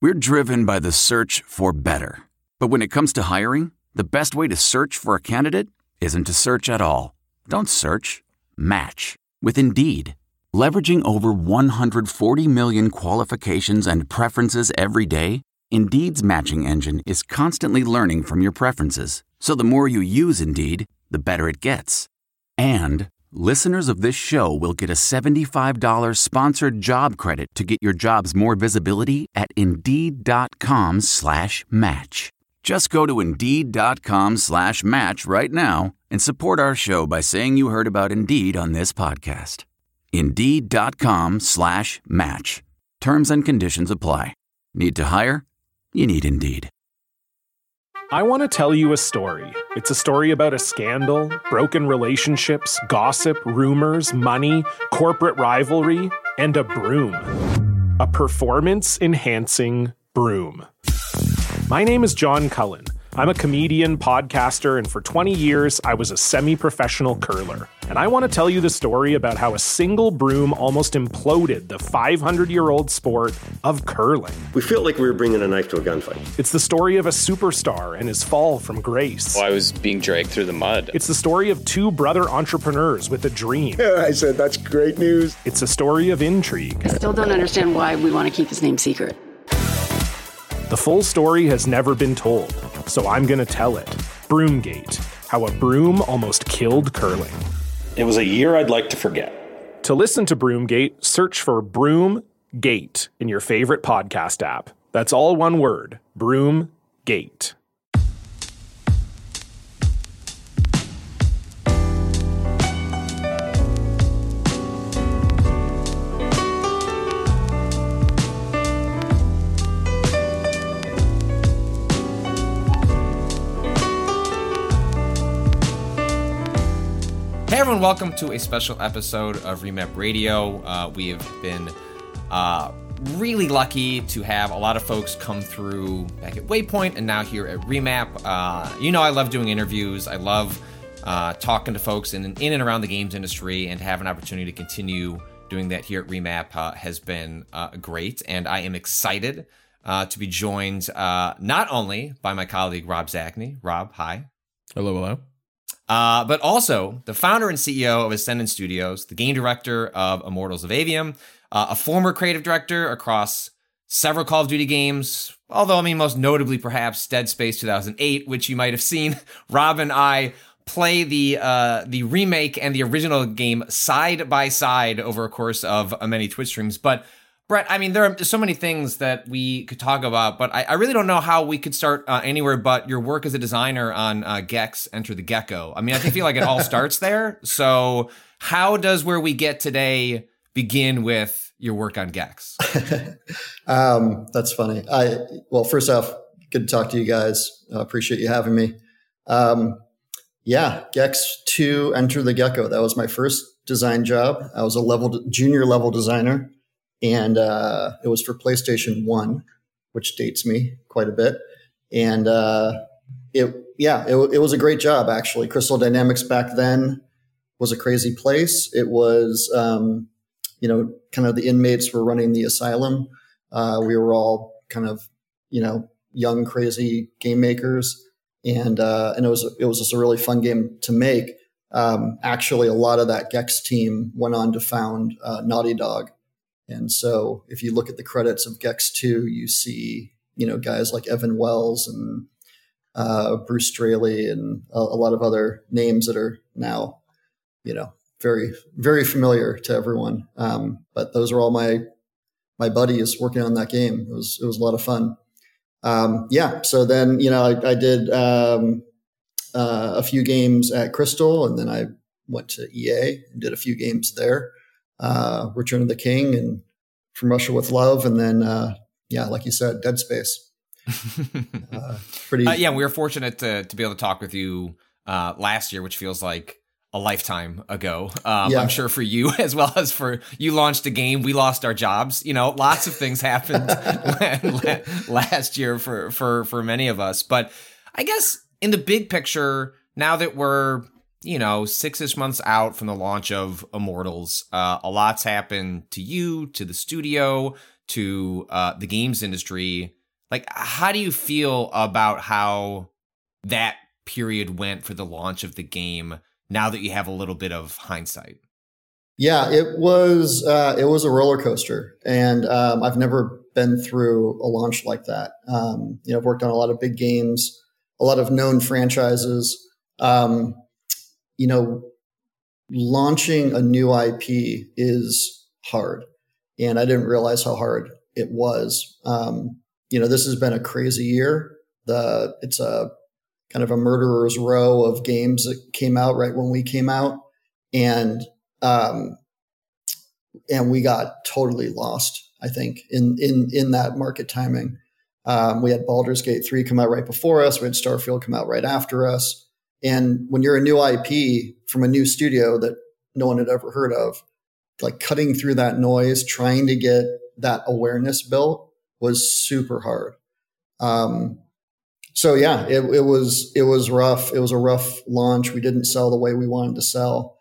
We're driven by the search for better. But when it comes to hiring, the best way to search for a candidate isn't to search at all. Don't search. Match with Indeed. Leveraging over 140 million qualifications and preferences every day, Indeed's matching engine is constantly learning from your preferences. So the more you use Indeed, the better it gets. And listeners of this show will get a $75 sponsored job credit to get your jobs more visibility at Indeed.com/match. Just go to Indeed.com/match right now and support our show by saying you heard about Indeed on this podcast. Indeed.com/match. Terms and conditions apply. Need to hire? You need Indeed. I want to tell you a story. It's a story about a scandal, broken relationships, gossip, rumors, money, corporate rivalry, and a broom. A performance-enhancing broom. My name is John Cullen. I'm a comedian, podcaster, and for 20 years, I was a semi-professional curler. And I want to tell you the story about how a single broom almost imploded the 500-year-old sport of curling. We felt like we were bringing a knife to a gunfight. It's the story of a superstar and his fall from grace. I was being dragged through the mud. It's the story of two brother entrepreneurs with a dream. I said, that's great news. It's a story of intrigue. I still don't understand why we want to keep his name secret. The full story has never been told, so I'm going to tell it. Broomgate, how a broom almost killed curling. It was a year I'd like to forget. To listen to Broomgate, search for Broomgate in your favorite podcast app. That's all one word, Broomgate. Hey everyone, welcome to a special episode of Remap Radio. We have been really lucky to have a lot of folks come through back at Waypoint and now here at Remap. I love doing interviews. I love talking to folks in and around the games industry, and to have an opportunity to continue doing that here at Remap has been great. And I am excited to be joined not only by my colleague Rob Zacny. Rob, hi. Hello. But also the founder and CEO of Ascendant Studios, the game director of Immortals of Aveum, a former creative director across several Call of Duty games, although, most notably perhaps Dead Space 2008, which you might have seen Rob and I play the remake and the original game side by side over a course of many Twitch streams. But Brett, there are so many things that we could talk about, but I really don't know how we could start anywhere but your work as a designer on Gex Enter the Gecko. I feel like it all starts there. So how does where we get today begin with your work on Gex? That's funny. Well, first off, good to talk to you guys. Appreciate you having me. Gex 2 Enter the Gecko. That was my first design job. I was a junior level designer. And it was for PlayStation 1, which dates me quite a bit. And it was a great job, actually. Crystal Dynamics back then was a crazy place. It was, kind of the inmates were running the asylum. We were all kind of, young, crazy game makers. And it was just a really fun game to make. Actually, a lot of that Gex team went on to found Naughty Dog. And so if you look at the credits of Gex 2, you see, guys like Evan Wells and Bruce Straley and a lot of other names that are now, very, very familiar to everyone. But those are all my buddies working on that game. It was a lot of fun. So then, I did a few games at Crystal, and then I went to EA and did a few games there. Return of the King and From Russia with Love, and then like you said, Dead Space. We were fortunate to be able to talk with you last year, which feels like a lifetime ago. I'm sure for you as well as for you launched a game. We lost our jobs. Lots of things happened last year for many of us. But I guess in the big picture, now that we're 6-ish months out from the launch of Immortals, a lot's happened to you, to the studio, to the games industry. Like, how do you feel about how that period went for the launch of the game now that you have a little bit of hindsight? Yeah, it was a roller coaster, and I've never been through a launch like that. I've worked on a lot of big games, a lot of known franchises. Launching a new IP is hard, and I didn't realize how hard it was. This has been a crazy year. It's a kind of a murderer's row of games that came out right when we came out, and we got totally lost, I think, in that market timing. We had Baldur's Gate 3 come out right before us. We had Starfield come out right after us. And when you're a new IP from a new studio that no one had ever heard of, like cutting through that noise, trying to get that awareness built was super hard. So yeah, it was rough. It was a rough launch. We didn't sell the way we wanted to sell.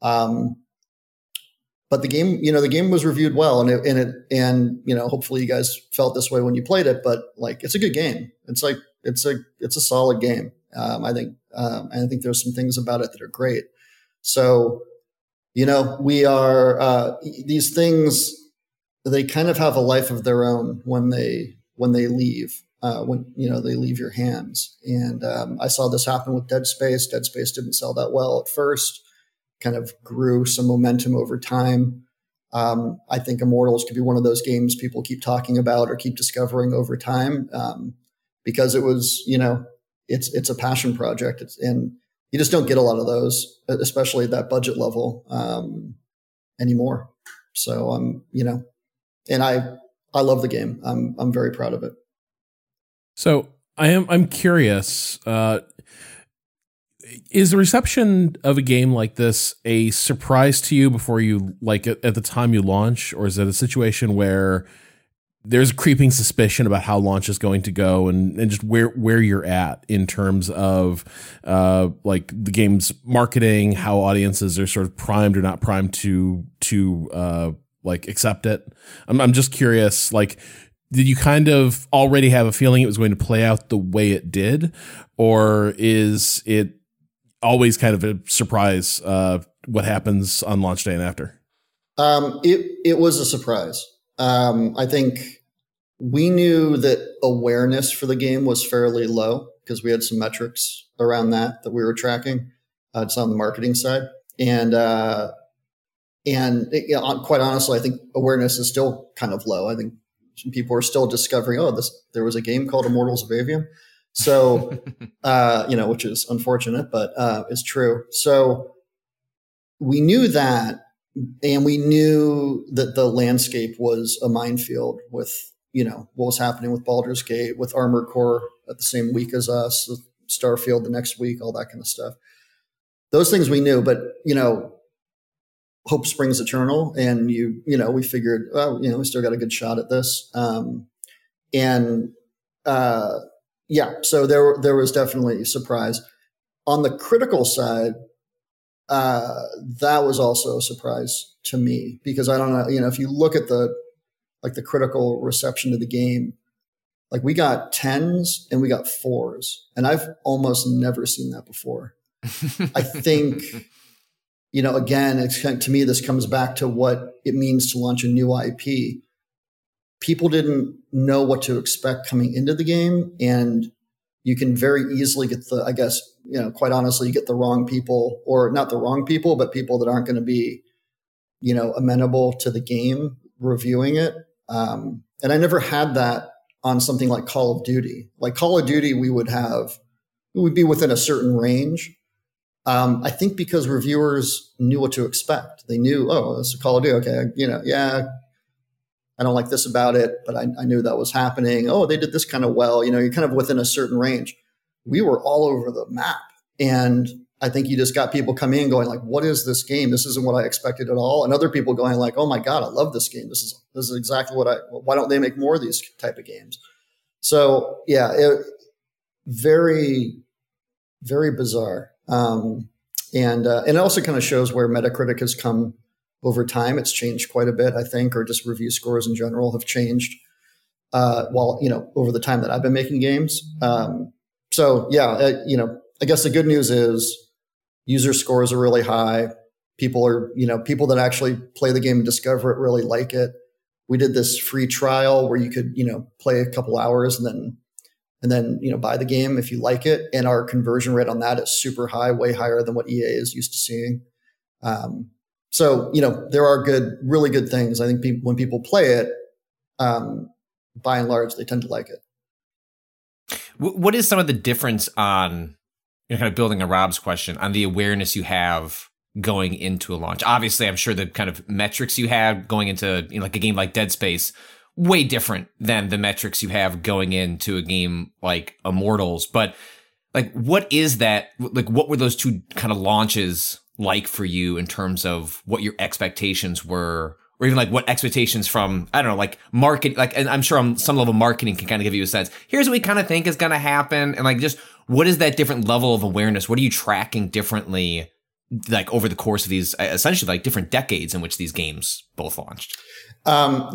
But the game was reviewed well, and hopefully you guys felt this way when you played it. But like, it's a good game. It's a solid game. I think there's some things about it that are great. So, we are these things. They kind of have a life of their own when they leave. They leave your hands. And I saw this happen with Dead Space. Dead Space didn't sell that well at first. Kind of grew some momentum over time. I think Immortals could be one of those games people keep talking about or keep discovering over time, because it was, it's a passion project, and you just don't get a lot of those, especially at that budget level, anymore. So and I love the game. I'm very proud of it. So I'm curious. Is the reception of a game like this a surprise to you before you at the time you launch, or is it a situation where there's a creeping suspicion about how launch is going to go and just where you're at in terms of the game's marketing, how audiences are sort of primed or not primed to accept it? I'm just curious, did you kind of already have a feeling it was going to play out the way it did, or is it always kind of a surprise what happens on launch day and after? It was a surprise. I think we knew that awareness for the game was fairly low because we had some metrics around that we were tracking. It's on the marketing side. And quite honestly, I think awareness is still kind of low. I think some people are still discovering, there was a game called Immortals of Aveum. So, which is unfortunate, but it's true. So we knew that, and we knew that the landscape was a minefield with, what was happening with Baldur's Gate, with Armored Core at the same week as us, with Starfield the next week, all that kind of stuff. Those things we knew, but, hope springs eternal. And we figured, we still got a good shot at this. So there was definitely a surprise. On the critical side, that was also a surprise to me, because I don't know, if you look at the critical reception to the game, we got 10s and we got 4s, and I've almost never seen that before. I think, again, to me, this comes back to what it means to launch a new IP. People didn't know what to expect coming into the game, and you can very easily get quite honestly, you get the wrong people, or not the wrong people, but people that aren't going to be, amenable to the game reviewing it. And I never had that on something like Call of Duty. Like Call of Duty, we would be within a certain range. I think because reviewers knew what to expect. They knew, this is Call of Duty. Okay, I don't like this about it, but I knew that was happening. Oh, they did this kind of well. You're kind of within a certain range. We were all over the map. And I think you just got people coming in going what is this game? This isn't what I expected at all. And other people going oh my God, I love this game. This is exactly why don't they make more of these type of games? So yeah, very, very bizarre. And it also kind of shows where Metacritic has come over time. It's changed quite a bit, I think, or just review scores in general have changed over the time that I've been making games. I guess the good news is user scores are really high. People that actually play the game and discover it really like it. We did this free trial where you could, play a couple hours and then buy the game if you like it. And our conversion rate on that is super high, way higher than what EA is used to seeing. There are really good things. I think when people play it, by and large, they tend to like it. What is some of the difference on, kind of building on Rob's question, on the awareness you have going into a launch? Obviously, I'm sure the kind of metrics you have going into like a game like Dead Space, way different than the metrics you have going into a game like Immortals. But like, what is that? Like, what were those two kind of launches like for you in terms of what your expectations were? Or even like what expectations from, I don't know, like market, like, and I'm sure on some level marketing can kind of give you a sense. Here's what we kind of think is going to happen. And like, just what is that different level of awareness? What are you tracking differently, like over the course of these, essentially like different decades in which these games both launched? On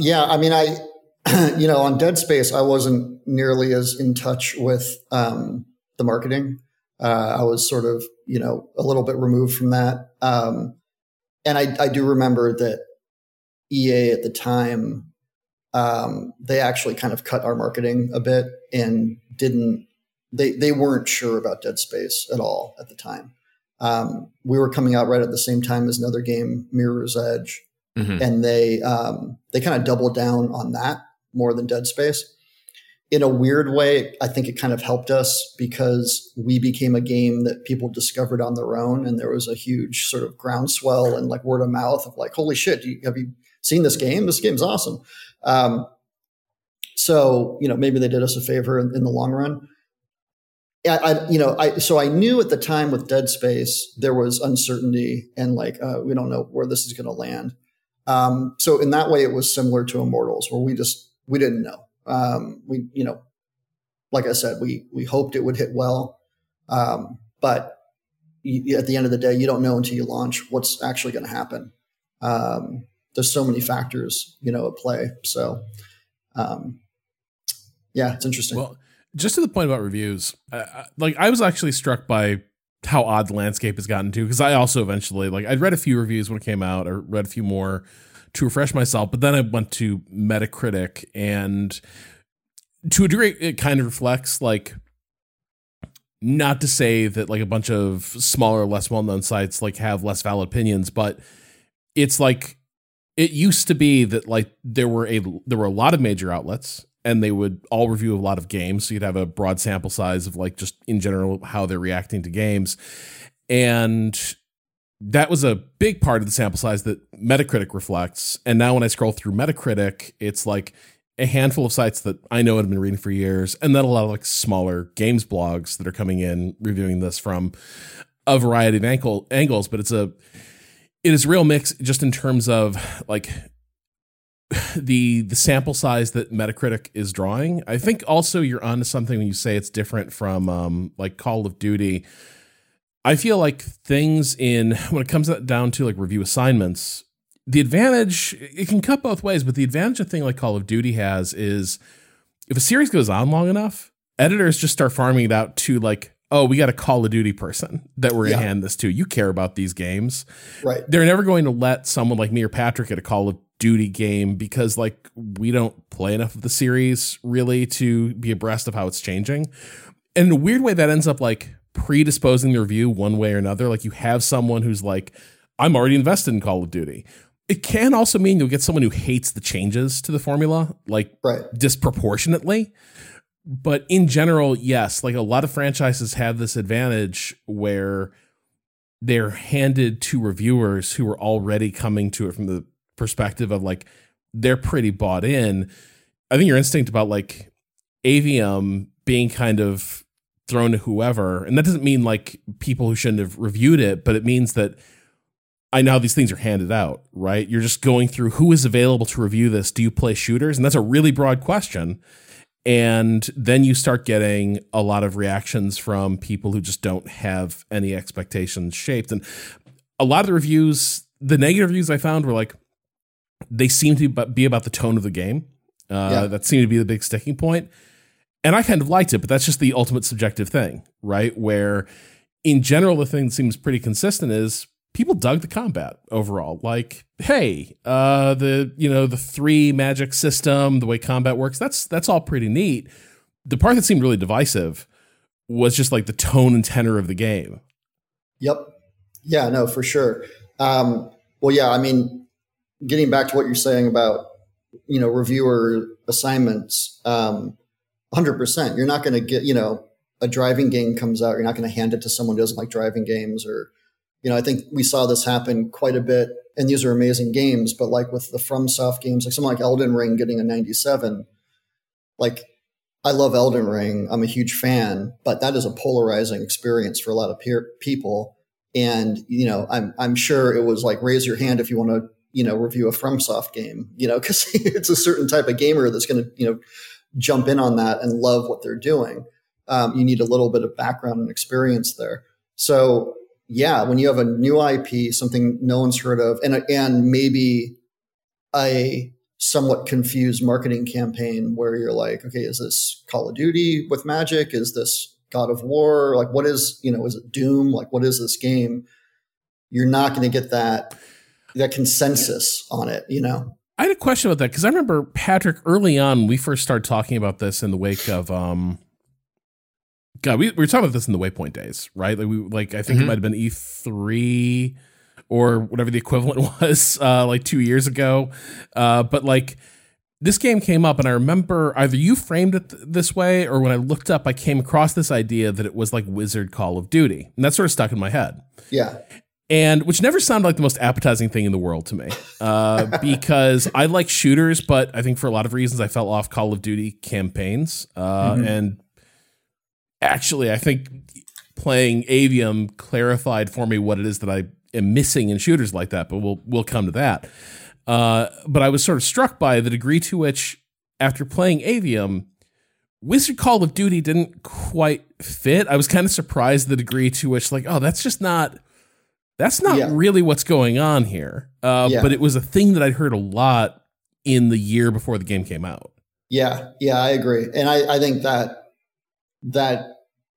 Dead Space, I wasn't nearly as in touch with the marketing. I was sort of, a little bit removed from that. And I do remember that EA at the time, they actually kind of cut our marketing a bit and they weren't sure about Dead Space at all at the time. We were coming out right at the same time as another game, Mirror's Edge. Mm-hmm. And they kind of doubled down on that more than Dead Space. In a weird way, I think it kind of helped us because we became a game that people discovered on their own. And there was a huge sort of groundswell and like word of mouth of like, holy shit, have you seen this game? This game's awesome. Maybe they did us a favor in the long run. So I knew at the time with Dead Space, there was uncertainty and like, we don't know where this is going to land. So in that way, it was similar to Immortals where we didn't know. Like I said, we hoped it would hit well. But at the end of the day, you don't know until you launch what's actually going to happen. There's so many factors, at play. So, it's interesting. Well, just to the point about reviews, I was actually struck by how odd the landscape has gotten to, because I also eventually, I'd read a few reviews when it came out, or read a few more to refresh myself, but then I went to Metacritic, and to a degree, it kind of reflects, not to say that, a bunch of smaller, less well-known sites, have less valid opinions, but it's it used to be that, there were a lot of major outlets, and they would all review a lot of games. So you'd have a broad sample size of just in general how they're reacting to games. And that was a big part of the sample size that Metacritic reflects. And now when I scroll through Metacritic, it's a handful of sites that I know have been reading for years. And then a lot of smaller games blogs that are coming in reviewing this from a variety of angles. But it is a real mix just in terms of the sample size that Metacritic is drawing. I think also you're onto something when you say it's different from Call of Duty. I feel things when it comes down to review assignments, the advantage, it can cut both ways, but the advantage a thing like Call of Duty has is if a series goes on long enough, editors just start farming it out to oh, we got a Call of Duty person that we're going to hand this to. You care about these games. Right. They're never going to let someone like me or Patrick at a Call of Duty game because we don't play enough of the series really to be abreast of how it's changing. And in a weird way that ends up predisposing the review one way or another. You have someone who's I'm already invested in Call of Duty. It can also mean you'll get someone who hates the changes to the formula, disproportionately. But in general, yes, a lot of franchises have this advantage where they're handed to reviewers who are already coming to it from the perspective of they're pretty bought in. I think your instinct about Avium being kind of thrown to whoever, and that doesn't mean people who shouldn't have reviewed it, but it means that I know how these things are handed out, right? You're just going through who is available to review this. Do you play shooters? And that's a really broad question. And then you start getting a lot of reactions from people who just don't have any expectations shaped. And a lot of the reviews the negative reviews I found were like, they seem to be about the tone of the game. That seemed to be the big sticking point. And I kind of liked it, but that's just the ultimate subjective thing, right? Where in general, the thing that seems pretty consistent is people dug the combat overall. Like, hey, the 3 magic system, the way combat works, that's all pretty neat. The part that seemed really divisive was just like the tone and tenor of the game. Yep. Yeah, no, for sure. Well, yeah, I mean, getting back to what you're saying about, reviewer assignments, 100%. You're not going to get, a driving game comes out. You're not going to hand it to someone who doesn't like driving games, or, I think we saw this happen quite a bit, and these are amazing games, but like with the FromSoft games, like something like Elden Ring getting a 97, like I love Elden Ring. I'm a huge fan, but that is a polarizing experience for a lot of people. And, I'm sure it was like, raise your hand if you want to, review a FromSoft game, because it's a certain type of gamer that's going to, jump in on that and love what they're doing. You need a little bit of background and experience there. So yeah, when you have a new IP, something no one's heard of, and maybe a somewhat confused marketing campaign where you're like, okay, is this Call of Duty with magic? Is this God of War? Like, what is, is it Doom? Like, what is this game? You're not going to get that consensus on it, I had a question about that because I remember, Patrick, early on, we first started talking about this in the wake of, we were talking about this in the Waypoint days, right? I think it might have been E3 or whatever the equivalent was, 2 years ago. But like, this game came up, and I remember either you framed it this way, or when I looked up, I came across this idea that it was like Wizard Call of Duty, and that sort of stuck in my head. Yeah. And which never sounded like the most appetizing thing in the world to me, because I like shooters, but I think for a lot of reasons I fell off Call of Duty campaigns. And actually, I think playing Avium clarified for me what it is that I am missing in shooters like that, but we'll come to that. But I was sort of struck by the degree to which, after playing Avium, Wizard Call of Duty didn't quite fit. I was kind of surprised the degree to which, like, oh, that's not really what's going on here. But it was a thing that I'd heard a lot in the year before the game came out. Yeah, I agree. And I think that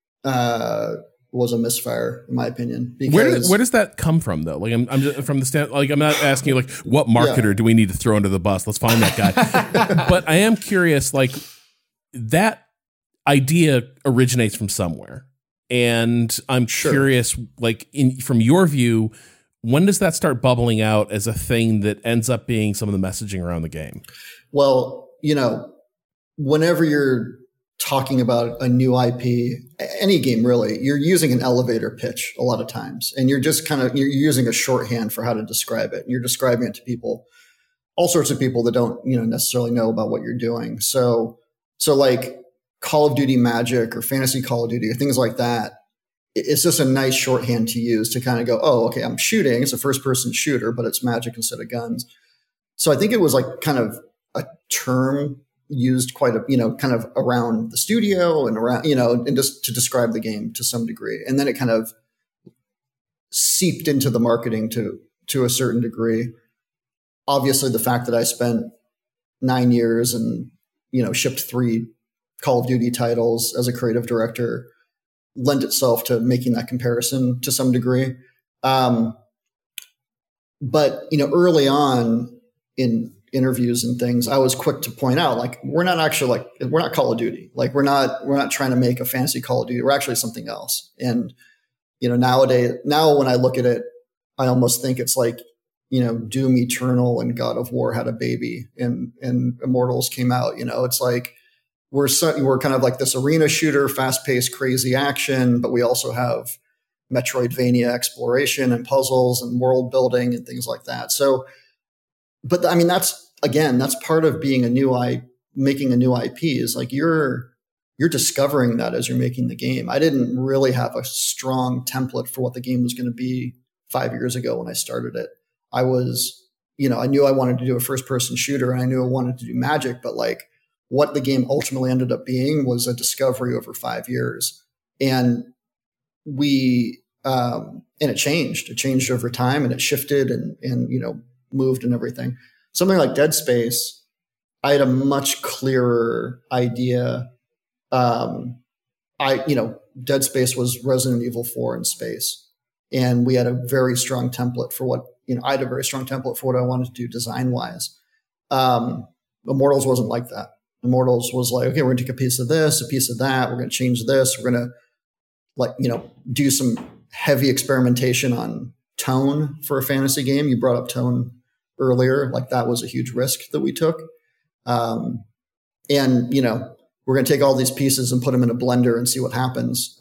was a misfire, in my opinion. Because where does that come from, though? Like, I'm just, from the stand, like, I'm not asking you, like, what marketer do we need to throw under the bus? Let's find that guy. But I am curious, like, that idea originates from somewhere. And I'm curious, like, from your view, when does that start bubbling out as a thing that ends up being some of the messaging around the game? Well, whenever you're talking about a new IP, any game really, you're using an elevator pitch a lot of times, and you're just you're using a shorthand for how to describe it. And you're describing it to people, all sorts of people that don't, necessarily know about what you're doing. So like Call of Duty Magic or Fantasy Call of Duty or things like that, it's just a nice shorthand to use to kind of go, oh, okay, I'm shooting. It's a first person shooter, but it's magic instead of guns. So I think it was like kind of a term used quite kind of around the studio and around, and just to describe the game to some degree. And then it kind of seeped into the marketing to a certain degree. Obviously, the fact that I spent 9 years and, shipped 3 Call of Duty titles as a creative director lent itself to making that comparison to some degree. But, early on in interviews and things, I was quick to point out, like, we're not Call of Duty. Like, we're not trying to make a fantasy Call of Duty. We're actually something else. And, now when I look at it, I almost think it's like, Doom Eternal and God of War had a baby and Immortals came out. It's like, we're kind of like this arena shooter, fast-paced, crazy action, but we also have Metroidvania exploration and puzzles and world building and things like that. So, but I mean, that's part of being making a new IP is like you're discovering that as you're making the game. I didn't really have a strong template for what the game was going to be 5 years ago when I started it. I was, I knew I wanted to do a first-person shooter and I knew I wanted to do magic, but like, what the game ultimately ended up being was a discovery over 5 years. And and it changed. It changed over time, and it shifted and moved and everything. Something like Dead Space, I had a much clearer idea. Dead Space was Resident Evil 4 in space, and we had a very strong template for what I had a very strong template for what I wanted to do design wise. Immortals wasn't like that. Immortals was like, okay, we're gonna take a piece of this, a piece of that. We're gonna change this. We're gonna do some heavy experimentation on tone for a fantasy game. You brought up tone earlier. Like that was a huge risk that we took. We're going to take all these pieces and put them in a blender and see what happens.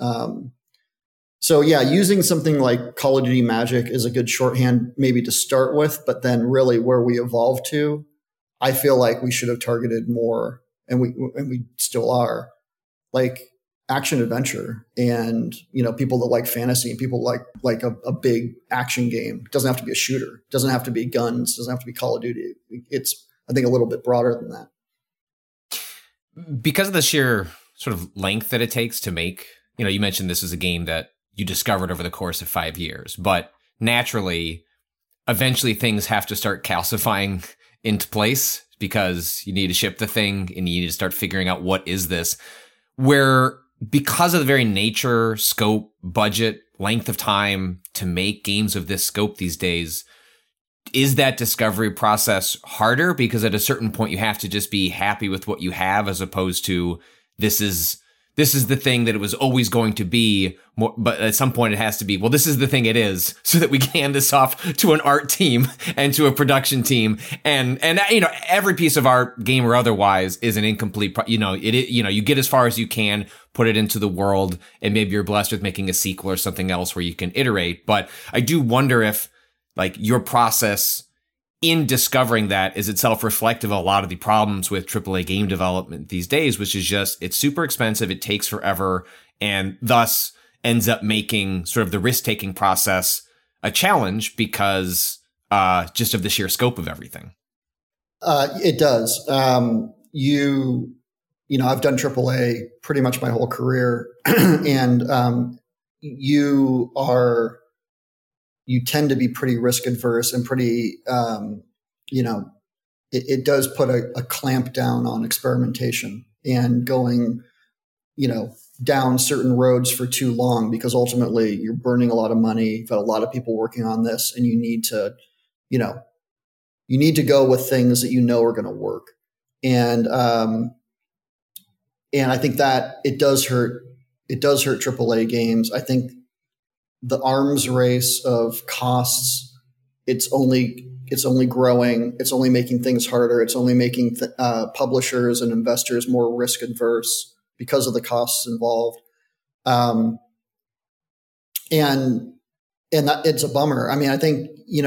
Using something like Call of Duty Magic is a good shorthand maybe to start with, but then really where we evolved to, I feel like we should have targeted more, and we still are, like action adventure, and people that like fantasy and people like a big action game. It doesn't have to be a shooter. It doesn't have to be guns. It doesn't have to be Call of Duty. It's, I think, a little bit broader than that. Because of the sheer sort of length that it takes to make, you mentioned this is a game that you discovered over the course of 5 years, but naturally, eventually things have to start calcifying into place because you need to ship the thing and you need to start figuring out what is this, where because of the very nature, scope, budget, length of time to make games of this scope these days, is that discovery process harder? Because at a certain point, you have to just be happy with what you have, as opposed to this is the thing that it was always going to be. But at some point, it has to be, well, this is the thing it is, so that we can hand this off to an art team and to a production team. And every piece of art, game or otherwise, is an incomplete. You get as far as you can, put it into the world, and maybe you're blessed with making a sequel or something else where you can iterate. But I do wonder if, like, your process in discovering that is itself reflective of a lot of the problems with AAA game development these days, which is just, it's super expensive, it takes forever, and thus ends up making sort of the risk-taking process a challenge because just of the sheer scope of everything. It does. I've done AAA pretty much my whole career, and you tend to be pretty risk adverse and pretty, it does put a clamp down on experimentation and going, down certain roads for too long, because ultimately you're burning a lot of money. You've got a lot of people working on this, and you need to go with things that are going to work. And I think that it does hurt AAA games. I think the arms race of costs, it's only growing. It's only making things harder. It's only making publishers and investors more risk adverse because of the costs involved. And that, it's a bummer. I mean, I think,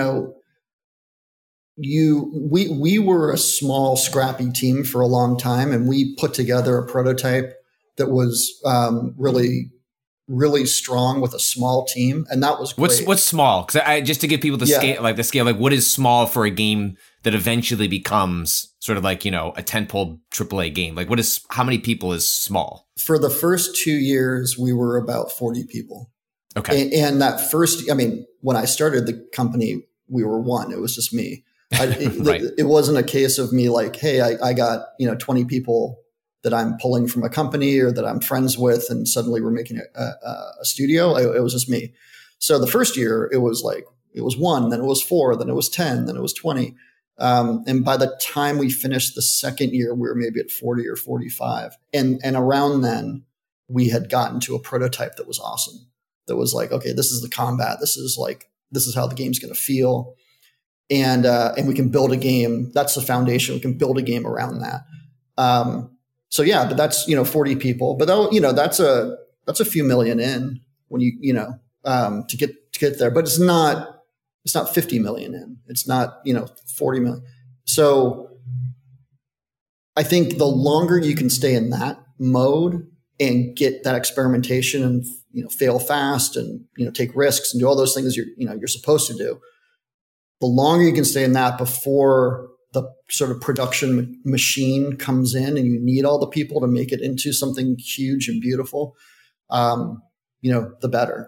we were a small, scrappy team for a long time, and we put together a prototype that was really, really strong with a small team, and that was great. What's small? Because just to give people the scale, like what is small for a game that eventually becomes sort of like, a tentpole AAA game? Like how many people is small? For the first 2 years, we were about 40 people. Okay. And that first, when I started the company, we were one. It was just me. Right. It wasn't a case of me like, hey, I got 20 people that I'm pulling from a company or that I'm friends with, and suddenly we're making a studio. It was just me. So the first year, it was 1, then it was 4, then it was 10, then it was 20. And by the time we finished the second year, we were maybe at 40 or 45. And around then, we had gotten to a prototype that was awesome. That was like, okay, this is the combat. This is how the game's going to feel. And we can build a game. That's the foundation. We can build a game around that. So yeah, but that's 40 people. But that's a few million in when to get there. But it's not 50 million in. It's not 40 million. So I think the longer you can stay in that mode and get that experimentation and fail fast and take risks and do all those things you're supposed to do, the longer you can stay in that before the sort of production machine comes in and you need all the people to make it into something huge and beautiful, the better.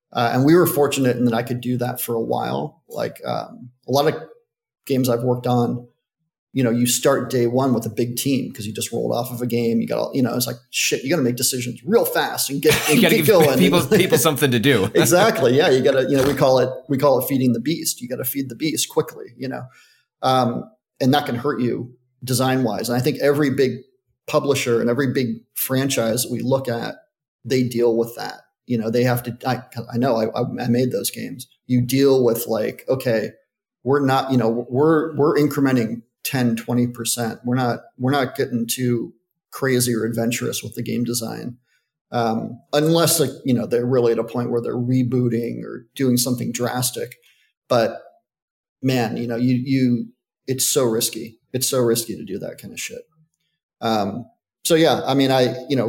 And we were fortunate in that I could do that for a while. Like a lot of games I've worked on, you start day one with a big team because you just rolled off of a game. You got, it's like, shit, you got to make decisions real fast and get going. People something to do. Exactly. Yeah. You got to, we call it feeding the beast. You got to feed the beast quickly, and that can hurt you design wise. And I think every big publisher and every big franchise that we look at, they deal with that. They have to, I know I made those games. You deal with like, okay, we're not, we're incrementing 10, 20%. We're not getting too crazy or adventurous with the game design. Unless they're really at a point where they're rebooting or doing something drastic. But man, it's so risky. It's so risky to do that kind of shit. So yeah, I mean,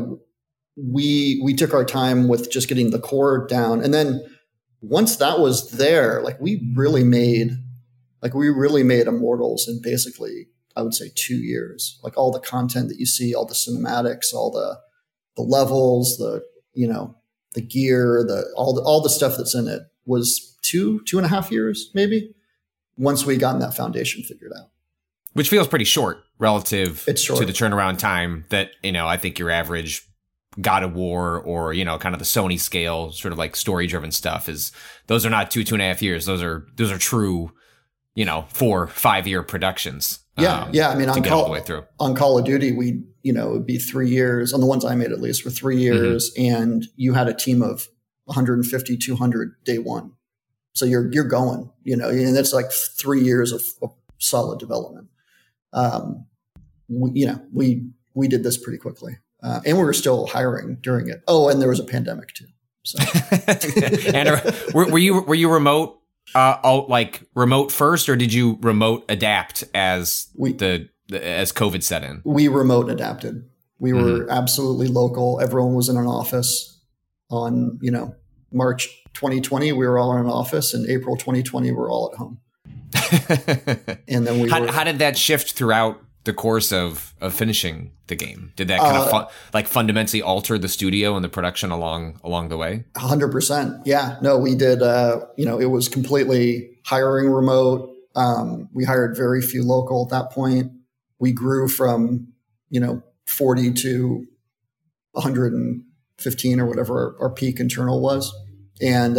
we took our time with just getting the core down. And then once that was there, we really made Immortals in basically, I would say 2 years. Like all the content that you see, all the cinematics, all the levels, the gear, all the stuff that's in it was 2.5 years, maybe, once we gotten that foundation figured out. Which feels pretty short relative to the turnaround time that, I think your average God of War or, kind of the Sony scale, sort of like story driven stuff those are not 2.5 years. Those are true, 4-5 year productions. Yeah. I mean, to get all the way through. On Call of Duty, it would be 3 years. On the ones I made, at least, for 3 years. Mm-hmm. And you had a team of 150, 200 day one. So you're going, and that's like 3 years of solid development. We did this pretty quickly. And we were still hiring during it. Oh, and there was a pandemic too. So. And were you remote? Remote first, or did you remote adapt as as COVID set in? We remote adapted. We were absolutely local. Everyone was in an office. On March 2020, we were all in an office. In April 2020, we're all at home. And then how did that shift throughout the course of finishing the game? Did that kind of fundamentally alter the studio and the production along the way? 100%. Yeah. No, we did. It was completely hiring remote. We hired very few local at that point. We grew from 40 to 115 or whatever our peak internal was, and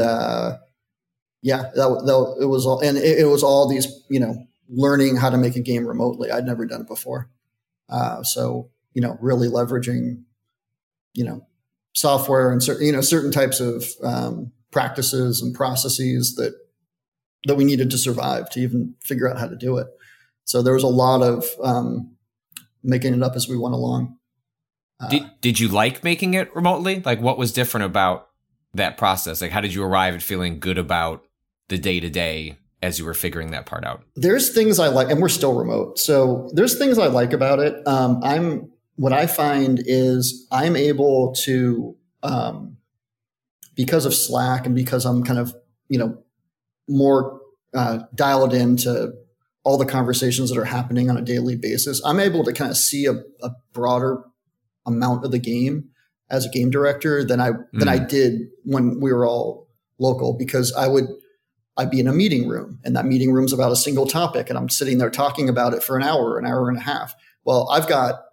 it was all, and it was all these learning how to make a game remotely. I'd never done it before. So, really leveraging, software and certain types of practices and processes that we needed to survive to even figure out how to do it. So there was a lot of making it up as we went along. Did you like making it remotely? Like, what was different about that process? Like, how did you arrive at feeling good about the day-to-day as you were figuring that part out? There's things I like, and we're still remote. So there's things I like about it. What I find is I'm able to, because of Slack and because I'm kind of, more dialed into all the conversations that are happening on a daily basis, I'm able to kind of see a broader amount of the game as a game director than I did when we were all local, because I'd be in a meeting room, and that meeting room's about a single topic, and I'm sitting there talking about it for an hour and a half. Well, I've got,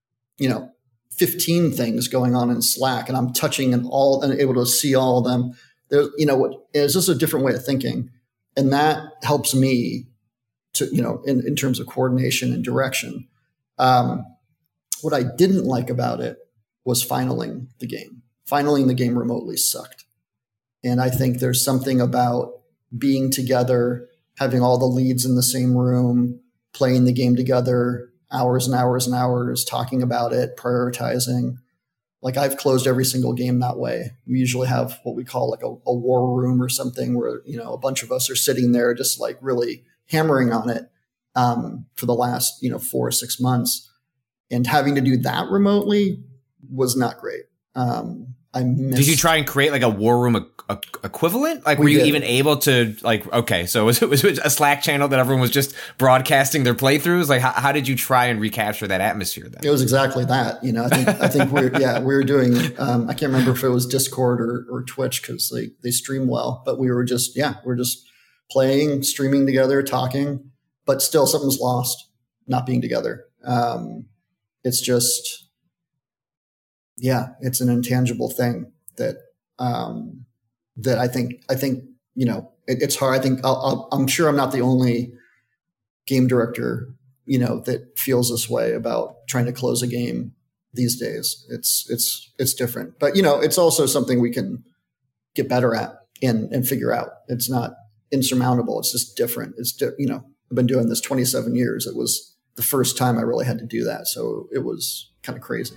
15 things going on in Slack, and I'm touching and able to see all of them. There's, it's just a different way of thinking. And that helps me to, in terms of coordination and direction. What I didn't like about it was finaling the game. Finaling the game remotely sucked. And I think there's something about being together, having all the leads in the same room, playing the game together, hours and hours and hours, talking about it, prioritizing. Like, I've closed every single game that way. We usually have what we call like a war room or something where, a bunch of us are sitting there just like really hammering on it for the last, 4 or 6 months. And having to do that remotely was not great. Did you try and create like a war room equivalent? Like, were you even able to like? Okay, so was it a Slack channel that everyone was just broadcasting their playthroughs? Like, how did you try and recapture that atmosphere then? It was exactly that. I think we were doing. I can't remember if it was Discord or Twitch because they stream well, but we were just playing, streaming together, talking, but still something's lost not being together. It's just. Yeah, it's an intangible thing that I think it's hard. I think I'm sure I'm not the only game director that feels this way about trying to close a game these days. It's different, but it's also something we can get better at and figure out. It's not insurmountable. It's just different. I've been doing this 27 years. It was the first time I really had to do that, so it was kind of crazy.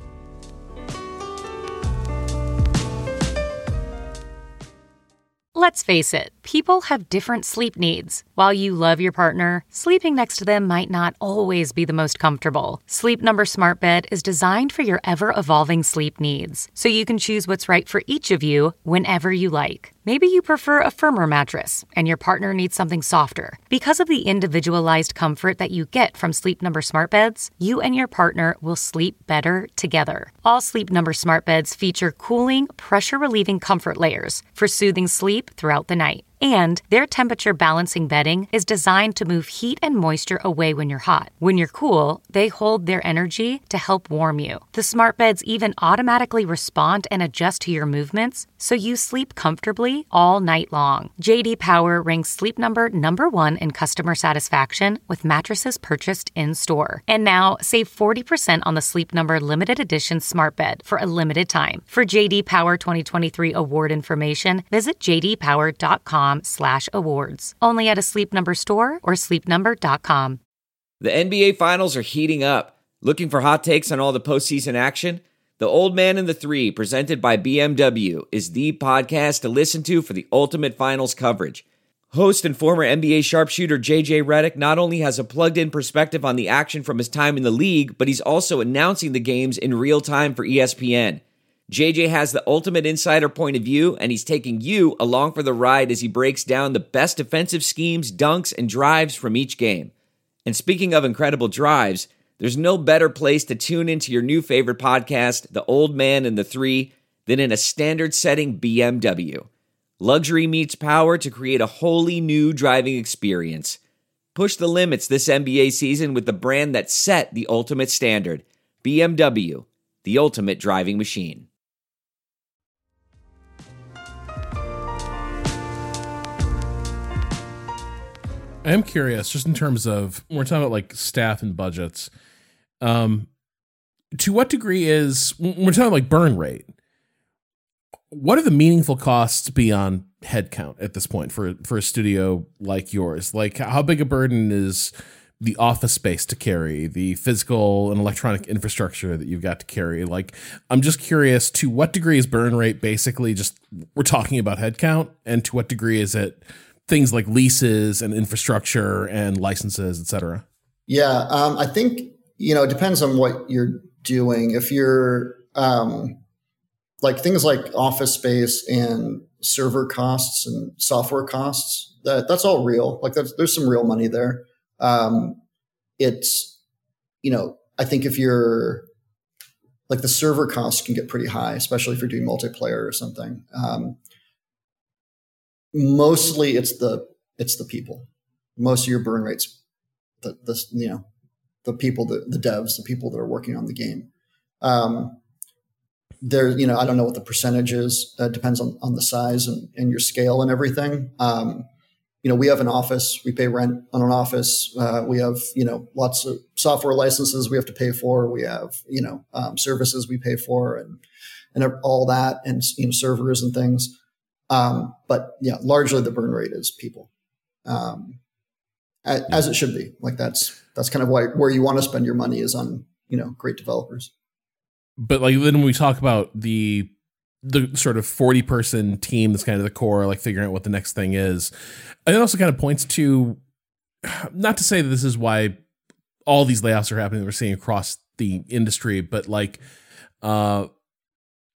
Let's face it, people have different sleep needs. While you love your partner, sleeping next to them might not always be the most comfortable. Sleep Number Smart Bed is designed for your ever-evolving sleep needs, so you can choose what's right for each of you whenever you like. Maybe you prefer a firmer mattress and your partner needs something softer. Because of the individualized comfort that you get from Sleep Number Smart Beds, you and your partner will sleep better together. All Sleep Number Smart Beds feature cooling, pressure-relieving comfort layers for soothing sleep throughout the night. And their temperature balancing bedding is designed to move heat and moisture away when you're hot. When you're cool, they hold their energy to help warm you. The smart beds even automatically respond and adjust to your movements, so you sleep comfortably all night long. J.D. Power ranks Sleep Number #1 in customer satisfaction with mattresses purchased in-store. And now, save 40% on the Sleep Number limited edition smart bed for a limited time. For J.D. Power 2023 award information, visit jdpower.com/awards. Only at a Sleep Number store or sleepnumber.com. The NBA Finals are heating up. Looking for hot takes on all the postseason action? The Old Man and the Three, presented by BMW, is the podcast to listen to for the ultimate finals coverage. Host and former NBA sharpshooter JJ Redick not only has a plugged-in perspective on the action from his time in the league, but he's also announcing the games in real time for ESPN. JJ has the ultimate insider point of view, and he's taking you along for the ride as he breaks down the best defensive schemes, dunks, and drives from each game. And speaking of incredible drives, there's no better place to tune into your new favorite podcast, The Old Man and the Three, than in a standard-setting BMW. Luxury meets power to create a wholly new driving experience. Push the limits this NBA season with the brand that set the ultimate standard, BMW, the ultimate driving machine. I am curious, just in terms of, we're talking about like staff and budgets, to what degree is, we're talking like burn rate, what are the meaningful costs beyond headcount at this point for a studio like yours? Like, how big a burden is the office space to carry, the physical and electronic infrastructure that you've got to carry? Like, I'm just curious, to what degree is burn rate basically just, we're talking about headcount, and to what degree is it things like leases and infrastructure and licenses, et cetera? Yeah, I think, it depends on what you're doing. If you're like things like office space and server costs and software costs, that's all real. Like there's some real money there. It's, I think if you're like, the server costs can get pretty high, especially if you're doing multiplayer or something. Mostly it's the people. Most of your burn rates, the people, the devs, the people that are working on the game. There, I don't know what the percentage is. That depends on the size and your scale and everything. We have an office. We pay rent on an office. We have, lots of software licenses we have to pay for. We have, services we pay for and all that, and, servers and things. But yeah, largely the burn rate is people, as it should be. Like that's kind of where you want to spend your money is on, great developers. But like, then when we talk about the sort of 40-person team, that's kind of the core, like figuring out what the next thing is. And it also kind of points to, not to say that this is why all these layoffs are happening that we're seeing across the industry, but like,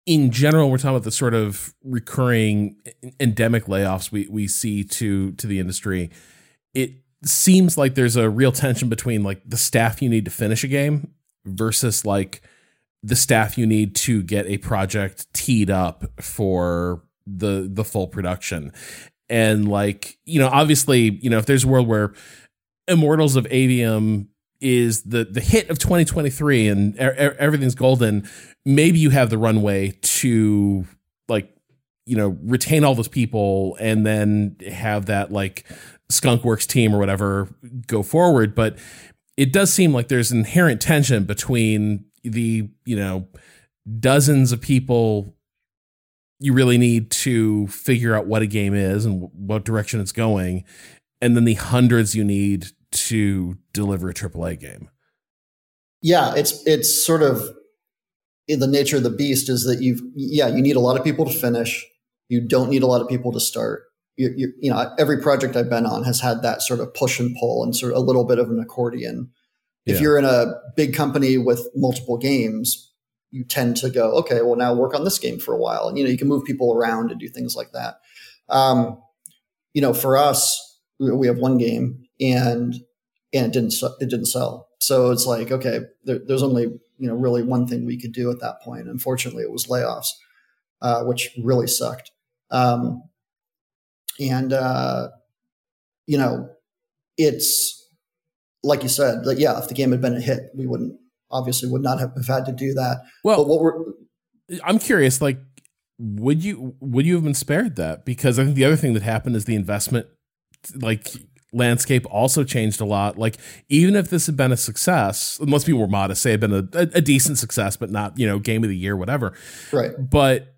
in general, we're talking about the sort of recurring endemic layoffs we see to the industry. It seems like there's a real tension between like the staff you need to finish a game versus like the staff you need to get a project teed up for the full production. And like, obviously, if there's a world where Immortals of Aveum is the hit of 2023 and everything's golden, maybe you have the runway to like, retain all those people and then have that like Skunkworks team or whatever go forward. But it does seem like there's inherent tension between the, dozens of people you really need to figure out what a game is and what direction it's going, and then the hundreds you need to deliver a AAA game. Yeah, it's sort of in the nature of the beast is that you need a lot of people to finish. You don't need a lot of people to start. Every project I've been on has had that sort of push and pull and sort of a little bit of an accordion. If you're in a big company with multiple games, you tend to go, okay, well, now work on this game for a while. And, you can move people around and do things like that. For us, we have one game and it didn't sell. So it's like, okay, there's only, really one thing we could do at that point. Unfortunately, it was layoffs, which really sucked. It's like you said, like, if the game had been a hit, we would not have had to do that. Well, but I'm curious, like, would you have been spared that? Because I think the other thing that happened is the investment, like, landscape also changed a lot. Like, even if this had been a success, most people were modest, say it had been a decent success, but not, game of the year, whatever. Right. But,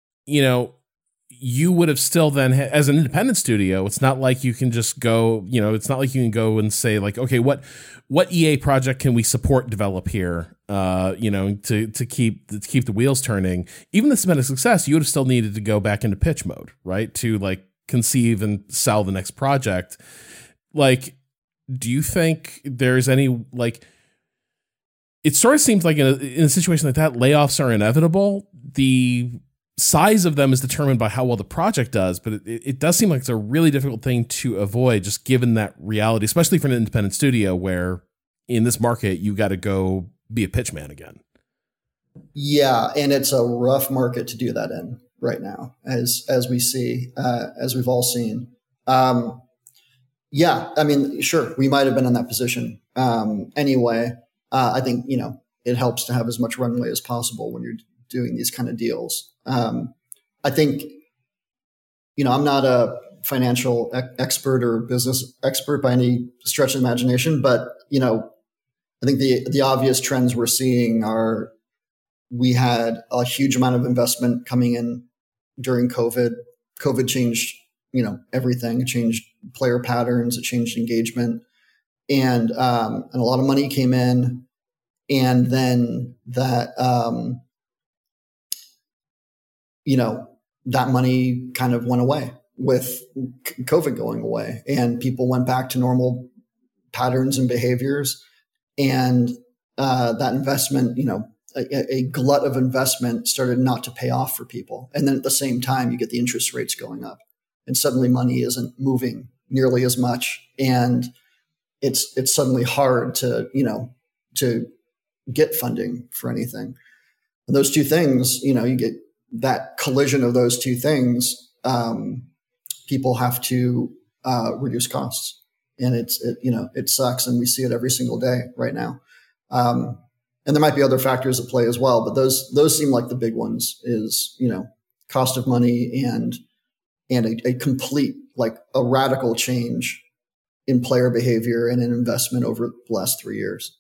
you would have still then, as an independent studio, it's not like you can just go, it's not like you can go and say like, okay, what EA project can we support develop here, to keep the wheels turning. Even if it's been a success, you would have still needed to go back into pitch mode, right? To like conceive and sell the next project. Like, do you think there's any, like, it sort of seems like in a situation like that, layoffs are inevitable. The size of them is determined by how well the project does, but it does seem like it's a really difficult thing to avoid, just given that reality, especially for an independent studio where in this market, you got to go be a pitch man again. Yeah. And it's a rough market to do that in right now, as we see, as we've all seen. Yeah. I mean, sure, we might've been in that position. Anyway, I think, it helps to have as much runway as possible when you're doing these kind of deals. I think, I'm not a financial expert or business expert by any stretch of imagination, but, I think the obvious trends we're seeing are we had a huge amount of investment coming in during COVID. COVID changed, everything. It changed player patterns. It changed engagement, and a lot of money came in, and then that, that money kind of went away with COVID going away, and people went back to normal patterns and behaviors. And that investment, a glut of investment started not to pay off for people. And then at the same time, you get the interest rates going up, and suddenly money isn't moving nearly as much. And it's suddenly hard to get funding for anything. And those two things, you get that collision of those two things. People have to reduce costs. And it sucks, and we see it every single day right now. And there might be other factors at play as well, but those seem like the big ones. Is cost of money and a complete, like, a radical change in player behavior and in investment over the last 3 years.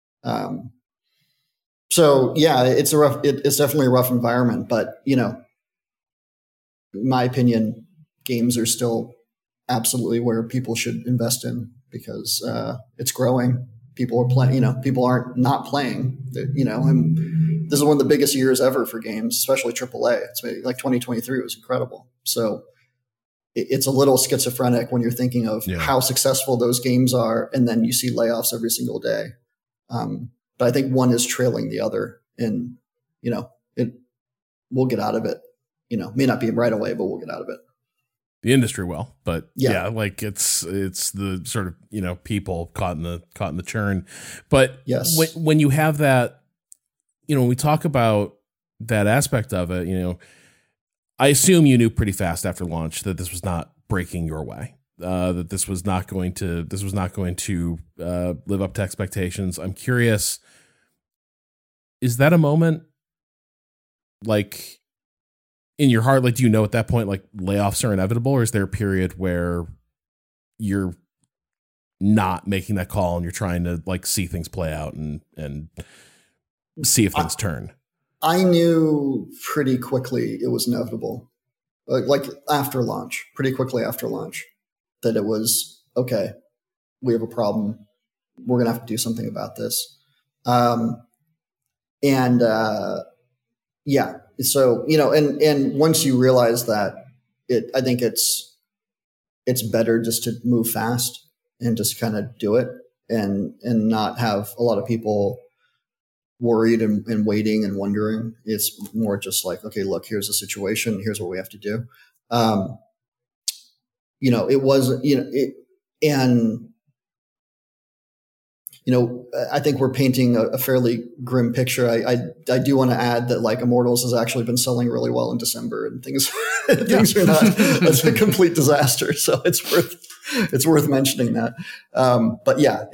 So yeah, it's definitely a rough environment, but in my opinion, games are still absolutely where people should invest in, because it's growing. People are playing, people aren't not playing, and this is one of the biggest years ever for games, especially AAA. It's like 2023 was incredible. So it's a little schizophrenic when you're thinking of how successful those games are, and then you see layoffs every single day. But I think one is trailing the other, and we'll get out of it. May not be right away, but we'll get out of it. The industry will, but yeah, like it's the sort of, people caught in the churn. But yes, when you have that, when we talk about that aspect of it, I assume you knew pretty fast after launch that this was not breaking your way, that this was not going to live up to expectations. I'm curious, is that a moment like in your heart, like, do you know at that point, like, layoffs are inevitable, or is there a period where you're not making that call and you're trying to like see things play out and see if things turn? I knew pretty quickly it was inevitable, like pretty quickly after launch, that it was, okay, we have a problem. We're going to have to do something about this. Yeah. So, and once you realize that, I think it's better just to move fast and just kind of do it and not have a lot of people worried and waiting and wondering. It's more just like, okay, look, here's the situation. Here's what we have to do. It was, and I think we're painting a fairly grim picture. I do want to add that like Immortals has actually been selling really well in December, and things are not a complete disaster. So it's worth mentioning that. But yeah,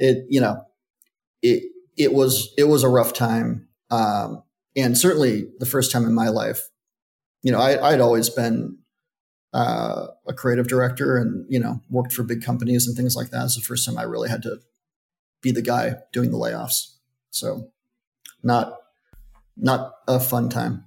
it was a rough time, and certainly the first time in my life. I'd always been a creative director and worked for big companies and things like that. It's the first time I really had to be the guy doing the layoffs. So not a fun time.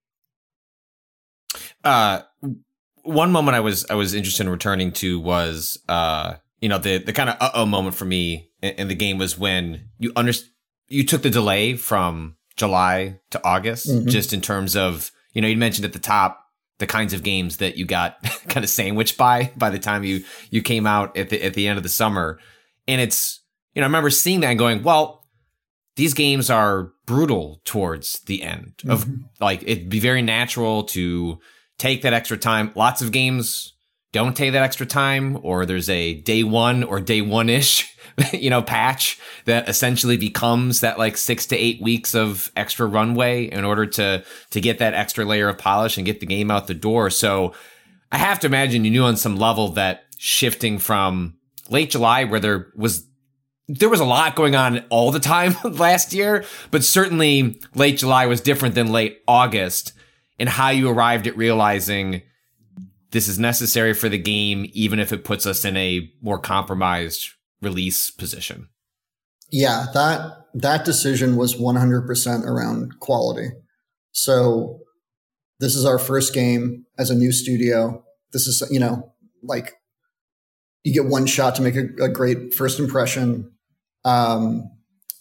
One moment I was interested in returning to was, the kind of moment for me in the game was when you took the delay from July to August, just in terms of, you mentioned at the top, the kinds of games that you got kind of sandwiched by the time you came out at the end of the summer. And it's, I remember seeing that and going, well, these games are brutal towards the end of like, it'd be very natural to take that extra time. Lots of games don't take that extra time, or there's a day one or day one-ish, patch that essentially becomes that like 6 to 8 weeks of extra runway in order to get that extra layer of polish and get the game out the door. So I have to imagine you knew on some level that shifting from late July, where there was a lot going on all the time last year, but certainly late July was different than late August, and how you arrived at realizing this is necessary for the game, even if it puts us in a more compromised release position. Yeah, that decision was 100% around quality. So this is our first game as a new studio. This is, like you get one shot to make a great first impression. That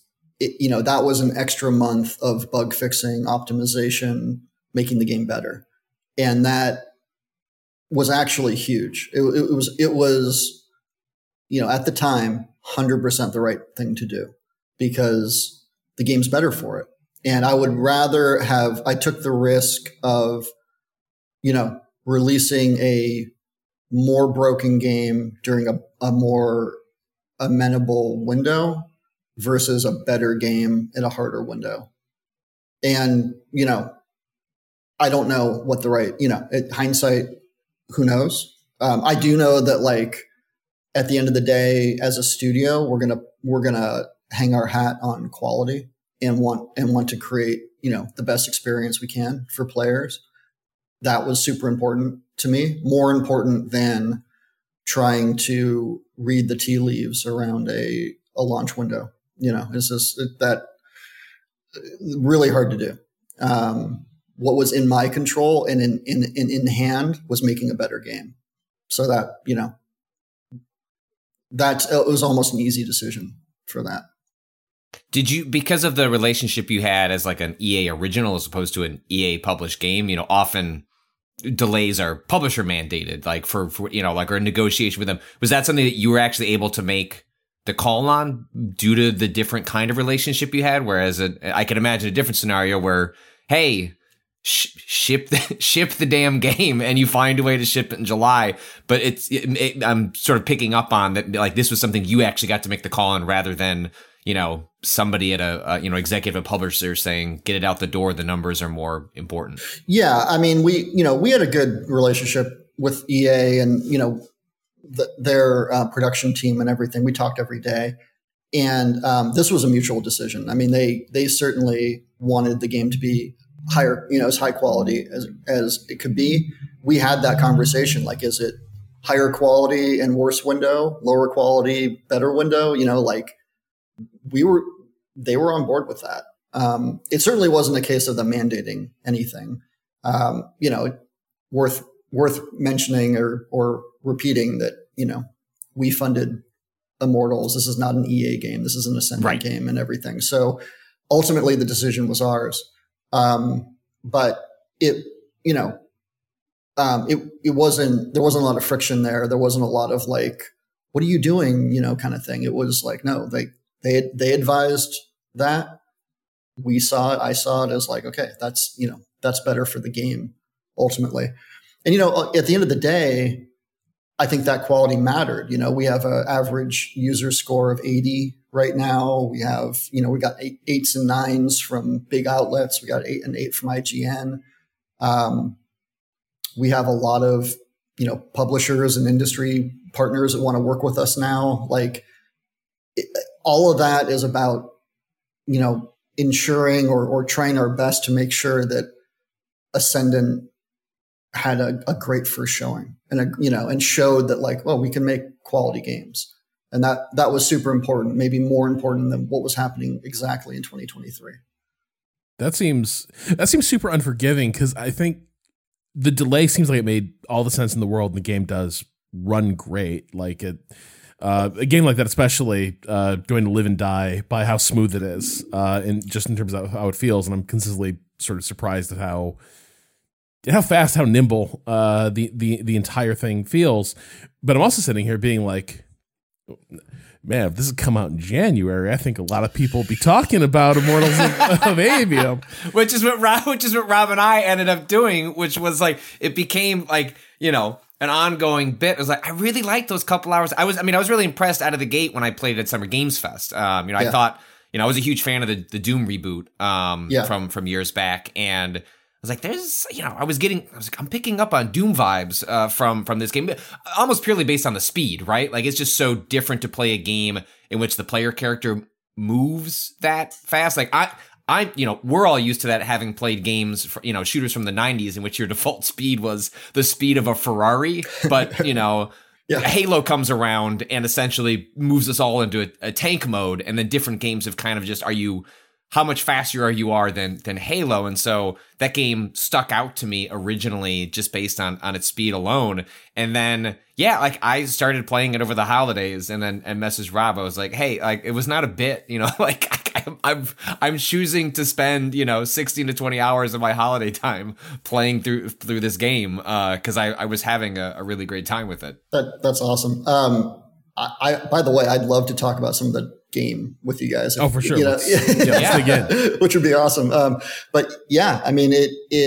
was an extra month of bug fixing, optimization, making the game better. And that was actually huge. It was, at the time, 100% the right thing to do, because the game's better for it. And I would rather I took the risk of, releasing a more broken game during a more amenable window versus a better game in a harder window. And, I don't know what the right, hindsight, who knows? I do know that like at the end of the day, as a studio, we're going to hang our hat on quality and want to create, the best experience we can for players. That was super important to me, more important than trying to read the tea leaves around a launch window. It's just that really hard to do. What was in my control and in hand was making a better game. So that, it was almost an easy decision for that. Did you, because of the relationship you had as like an EA original as opposed to an EA published game, often delays are publisher mandated, like for like, or a negotiation with them. Was that something that you were actually able to make the call on due to the different kind of relationship you had? Whereas I could imagine a different scenario where, hey, ship the damn game, and you find a way to ship it in July. But I'm sort of picking up on that, like, this was something you actually got to make the call on, rather than, you know, somebody at a executive publisher saying, get it out the door, the numbers are more important. Yeah, I mean, we had a good relationship with EA and, you know, their production team and everything. We talked every day. And this was a mutual decision. I mean, they certainly wanted the game to be higher, you know, as high quality as it could be. We had that conversation, like, is it higher quality and worse window, lower quality, better window? You know, like, they were on board with that. It certainly wasn't a case of them mandating anything. You know, worth mentioning or repeating that, you know, we funded Immortals. This is not an EA game. This is an Ascendant game and everything. So ultimately the decision was ours. But it, you know, it wasn't, there wasn't a lot of friction there. There wasn't a lot of like, what are you doing? You know, kind of thing. It was like, no, they advised that. We saw it. I saw it as like, okay, that's, you know, that's better for the game ultimately. And, you know, at the end of the day, I think that quality mattered. You know, we have an average user score of 80 right now. We have, you know, we got 8s and 9s from big outlets. We got 8 and 8 from IGN. We have a lot of, you know, publishers and industry partners that want to work with us now. Like, all of that is about, you know, ensuring or trying our best to make sure that Ascendant had a great first showing and showed that, like, well, we can make quality games. And that was super important, maybe more important than what was happening exactly in 2023. That seems super unforgiving, because I think the delay seems like it made all the sense in the world, and the game does run great. Like, a game like that, especially going to live and die by how smooth it is, and just in terms of how it feels. And I'm consistently sort of surprised at how fast, how nimble the entire thing feels. But I'm also sitting here being like, man, if this had come out in January, I think a lot of people would be talking about Immortals of Aveum. which is what Rob and I ended up doing, which was like, it became like, you know, an ongoing bit. It was like, I really liked those couple hours. I was really impressed out of the gate when I played at Summer Games Fest. I thought, you know, I was a huge fan of the Doom reboot from years back, and I was like, I'm picking up on Doom vibes from this game, almost purely based on the speed, right? Like, it's just so different to play a game in which the player character moves that fast. Like, we're all used to that, having played games, shooters from the 90s in which your default speed was the speed of a Ferrari, but, you know, Halo comes around and essentially moves us all into a tank mode, and then different games have kind of just, how much faster you are than Halo. And so that game stuck out to me originally just based on its speed alone. And then, like, I started playing it over the holidays, and messaged Rob. I was like, hey, like, it was not a bit, you know, like, I'm choosing to spend, 16 to 20 hours of my holiday time playing through this game, because I was having a really great time with it. That's awesome. By the way, I'd love to talk about some of the game with you guys. For sure. Let's again, which would be awesome. But yeah, I mean,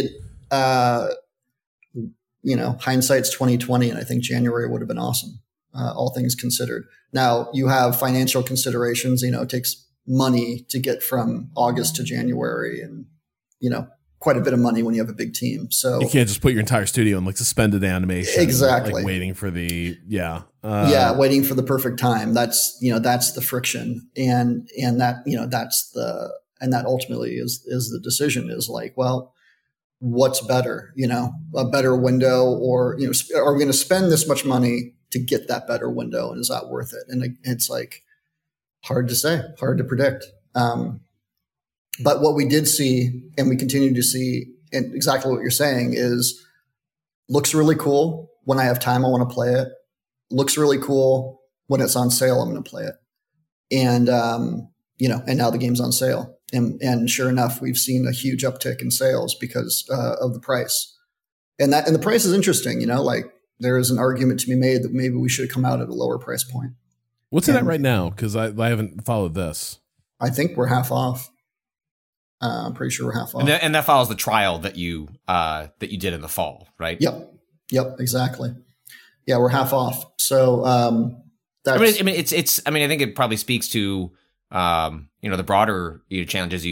hindsight's 2020, and I think January would have been awesome, all things considered. Now you have financial considerations. You know, it takes money to get from August to January, and, you know, quite a bit of money when you have a big team. So you can't just put your entire studio in like suspended animation. Exactly. Like waiting for the, waiting for the perfect time. That's the friction. And that, that ultimately is the decision, is like, well, what's better, a better window, or, are we going to spend this much money to get that better window? And is that worth it? And it's like, hard to say, hard to predict. But what we did see, and we continue to see, and exactly what you're saying, is looks really cool. When I have time, I want to play it. Looks really cool. When it's on sale, I'm going to play it. And, and now the game's on sale. And sure enough, we've seen a huge uptick in sales because of the price. And the price is interesting, like there is an argument to be made that maybe we should come out at a lower price point. What's it at right now? Because I haven't followed this. I think we're half off. I'm pretty sure we're half off. And that follows the trial that you did in the fall, right? Yep, exactly. Yeah, we're half off. So that's. I mean, it's. I mean, I think it probably speaks to the broader challenges.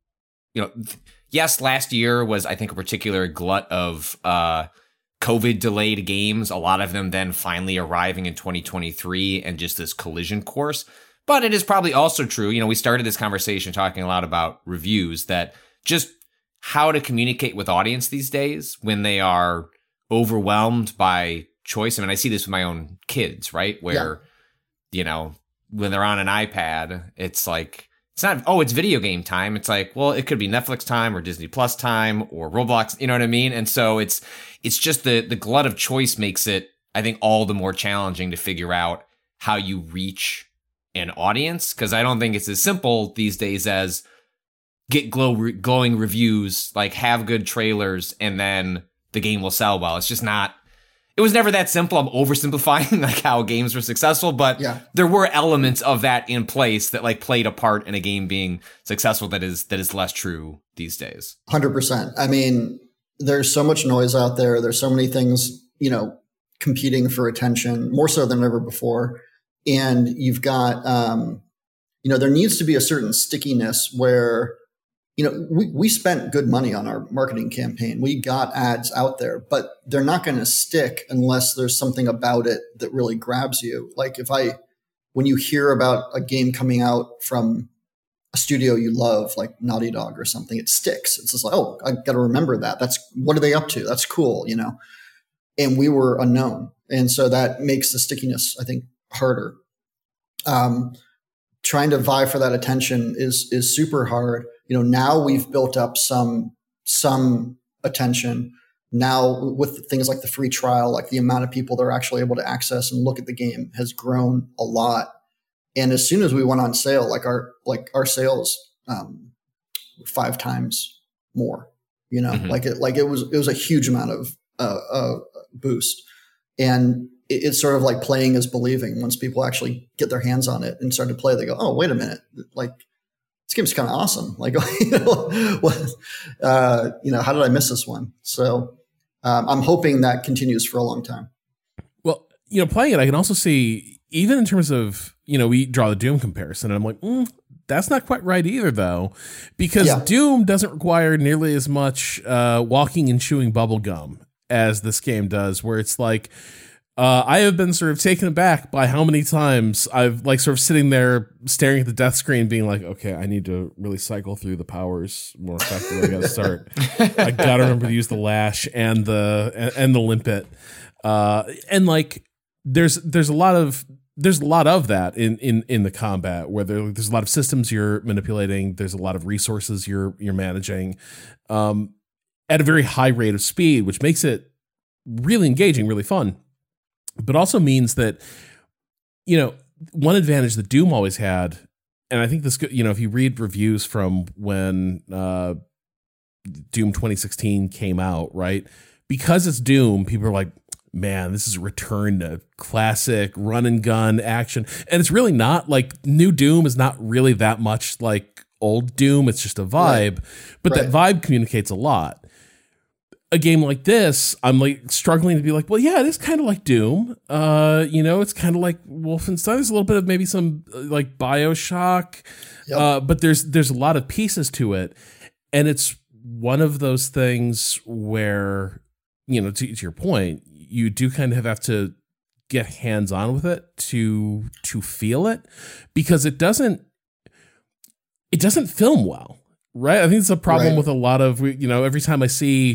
Yes, last year was, I think, a particular glut of COVID delayed games. A lot of them then finally arriving in 2023, and just this collision course. But it is probably also true. We started this conversation talking a lot about reviews, that just how to communicate with audience these days when they are overwhelmed by choice. I mean, I see this with my own kids, right? Where, when they're on an iPad, it's like, it's not, it's video game time. It's like, well, it could be Netflix time or Disney Plus time or Roblox, you know what I mean? And so it's just the glut of choice makes it, I think, all the more challenging to figure out how you reach an audience. Because I don't think it's as simple these days as get glowing reviews, like have good trailers, and then the game will sell well. It's just not. It was never that simple. I'm oversimplifying like how games were successful, but there were elements of that in place that like played a part in a game being successful that is less true these days. 100%. I mean, there's so much noise out there. There's so many things, competing for attention, more so than ever before. And you've got, there needs to be a certain stickiness where, we spent good money on our marketing campaign. We got ads out there, but they're not going to stick unless there's something about it that really grabs you. Like when you hear about a game coming out from a studio you love, like Naughty Dog or something, it sticks. It's just like, oh, I got to remember that. What are they up to? That's cool, And we were unknown. And so that makes the stickiness, I think, harder. Trying to vie for that attention is super hard. Now we've built up some attention. Now with things like the free trial, like the amount of people that are actually able to access and look at the game has grown a lot. And as soon as we went on sale, our sales 5 times more. It was a huge amount of boost. And it's sort of like playing is believing. Once people actually get their hands on it and start to play, they go, oh, wait a minute. Like, this game's kind of awesome. Like, how did I miss this one? So I'm hoping that continues for a long time. Well, playing it, I can also see, even in terms of, we draw the Doom comparison, and I'm like, that's not quite right either, though, because Doom doesn't require nearly as much walking and chewing bubble gum as this game does, where it's like, I have been sort of taken aback by how many times I've like sort of sitting there staring at the death screen being like, okay, I need to really cycle through the powers more effectively. I got to start. I got to remember to use the lash and the limpet. And like, there's a lot of that in the combat where there's a lot of systems you're manipulating. There's a lot of resources you're managing, at a very high rate of speed, which makes it really engaging, really fun. But also means that, one advantage that Doom always had, and I think this, if you read reviews from when Doom 2016 came out, right? Because it's Doom, people are like, man, this is a return to classic run and gun action. And it's really not. Like, new Doom is not really that much like old Doom. It's just a vibe. Right. But that vibe communicates a lot. A game like this, I'm like struggling to be like, well, yeah, it is kind of like Doom. It's kind of like Wolfenstein. There's a little bit of maybe some like BioShock, but there's a lot of pieces to it, and it's one of those things where, to your point, you do kind of have to get hands on with it to feel it, because it doesn't film well. Right. I think it's a problem with a lot of, every time I see,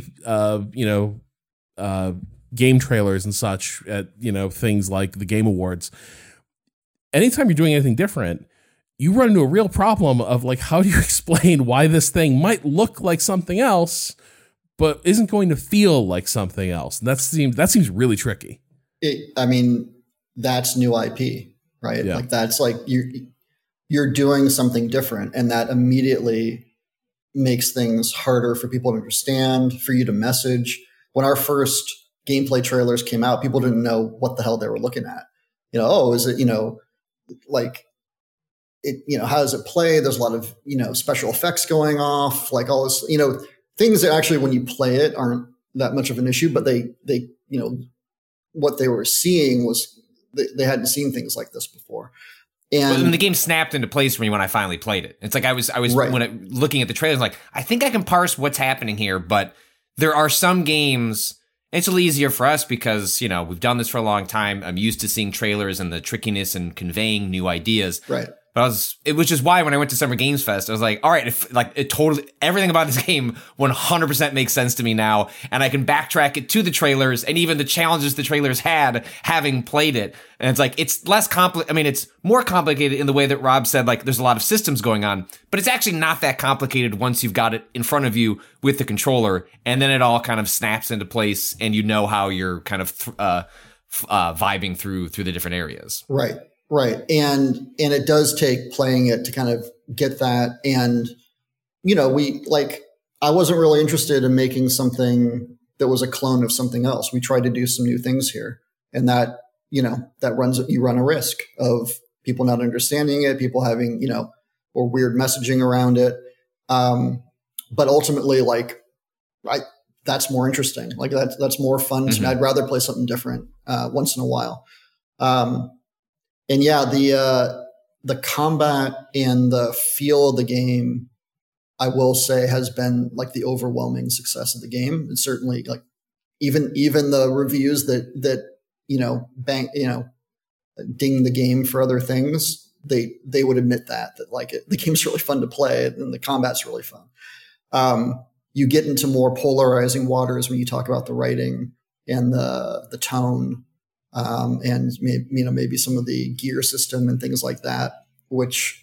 game trailers and such at, things like the Game Awards, anytime you're doing anything different, you run into a real problem of like, how do you explain why this thing might look like something else, but isn't going to feel like something else? And that seems really tricky. That's new IP, right? Yeah. Like that's like you're doing something different, and that immediately makes things harder for people to understand, for you to message. When our first gameplay trailers came out, people didn't know what the hell they were looking at. Is it, like it, how does it play? There's a lot of, special effects going off, like all this, things that actually when you play it aren't that much of an issue, but they what they were seeing was they hadn't seen things like this before. And the game snapped into place for me when I finally played it. It's like I was right. Looking at the trailers, like, I think I can parse what's happening here, but there are some games, it's a little easier for us because, we've done this for a long time. I'm used to seeing trailers and the trickiness and conveying new ideas. Right. But it was just why when I went to Summer Games Fest, I was like, all right, everything about this game 100% makes sense to me now. And I can backtrack it to the trailers and even the challenges the trailers had having played it. And it's like, it's less complicated. I mean, it's more complicated in the way that Rob said, like, there's a lot of systems going on, but it's actually not that complicated once you've got it in front of you with the controller. And then it all kind of snaps into place and how you're kind of vibing through the different areas. Right. Right. And it does take playing it to kind of get that. And, I wasn't really interested in making something that was a clone of something else. We tried to do some new things here, and that, you run a risk of people not understanding it, people having, or weird messaging around it. But ultimately, that's more interesting. Like that's more fun. Mm-hmm. I'd rather play something different once in a while. And yeah, the combat and the feel of the game, I will say, has been like the overwhelming success of the game. And certainly, like even the reviews that ding the game for other things, they would admit that like the game's really fun to play and the combat's really fun. You get into more polarizing waters when you talk about the writing and the tone. And maybe some of the gear system and things like that, which,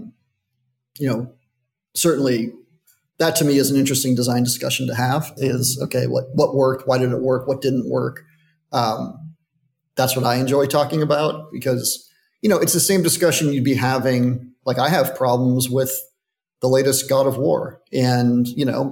certainly that to me is an interesting design discussion to have is, okay, what worked? Why did it work? What didn't work? That's what I enjoy talking about because, it's the same discussion you'd be having. Like I have problems with the latest God of War and,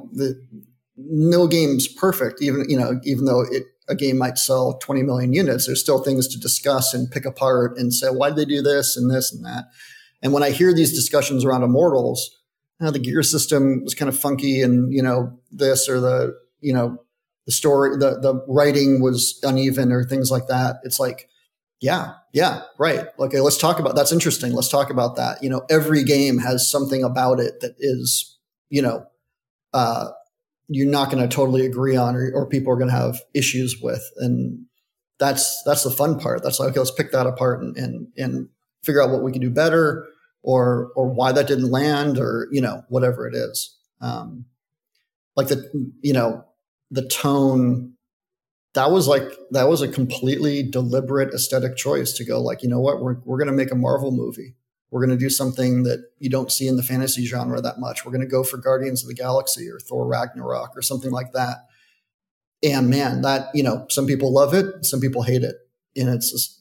no game's perfect, even though a game might sell 20 million units, there's still things to discuss and pick apart and say, why did they do this and this and that? And when I hear these discussions around Immortals, the gear system was kind of funky and, this or the story, the writing was uneven or things like that. It's like, yeah, right. Okay, let's talk about, that's interesting. Let's talk about that. Every game has something about it that is, you're not going to totally agree on or people are going to have issues with. And that's the fun part. That's like, okay, let's pick that apart and figure out what we can do better or why that didn't land or, whatever it is. Like the tone, that was a completely deliberate aesthetic choice to go like, what, we're going to make a Marvel movie. We're going to do something that you don't see in the fantasy genre that much. We're going to go for Guardians of the Galaxy or Thor Ragnarok or something like that. And man, that, some people love it, some people hate it. And it's just,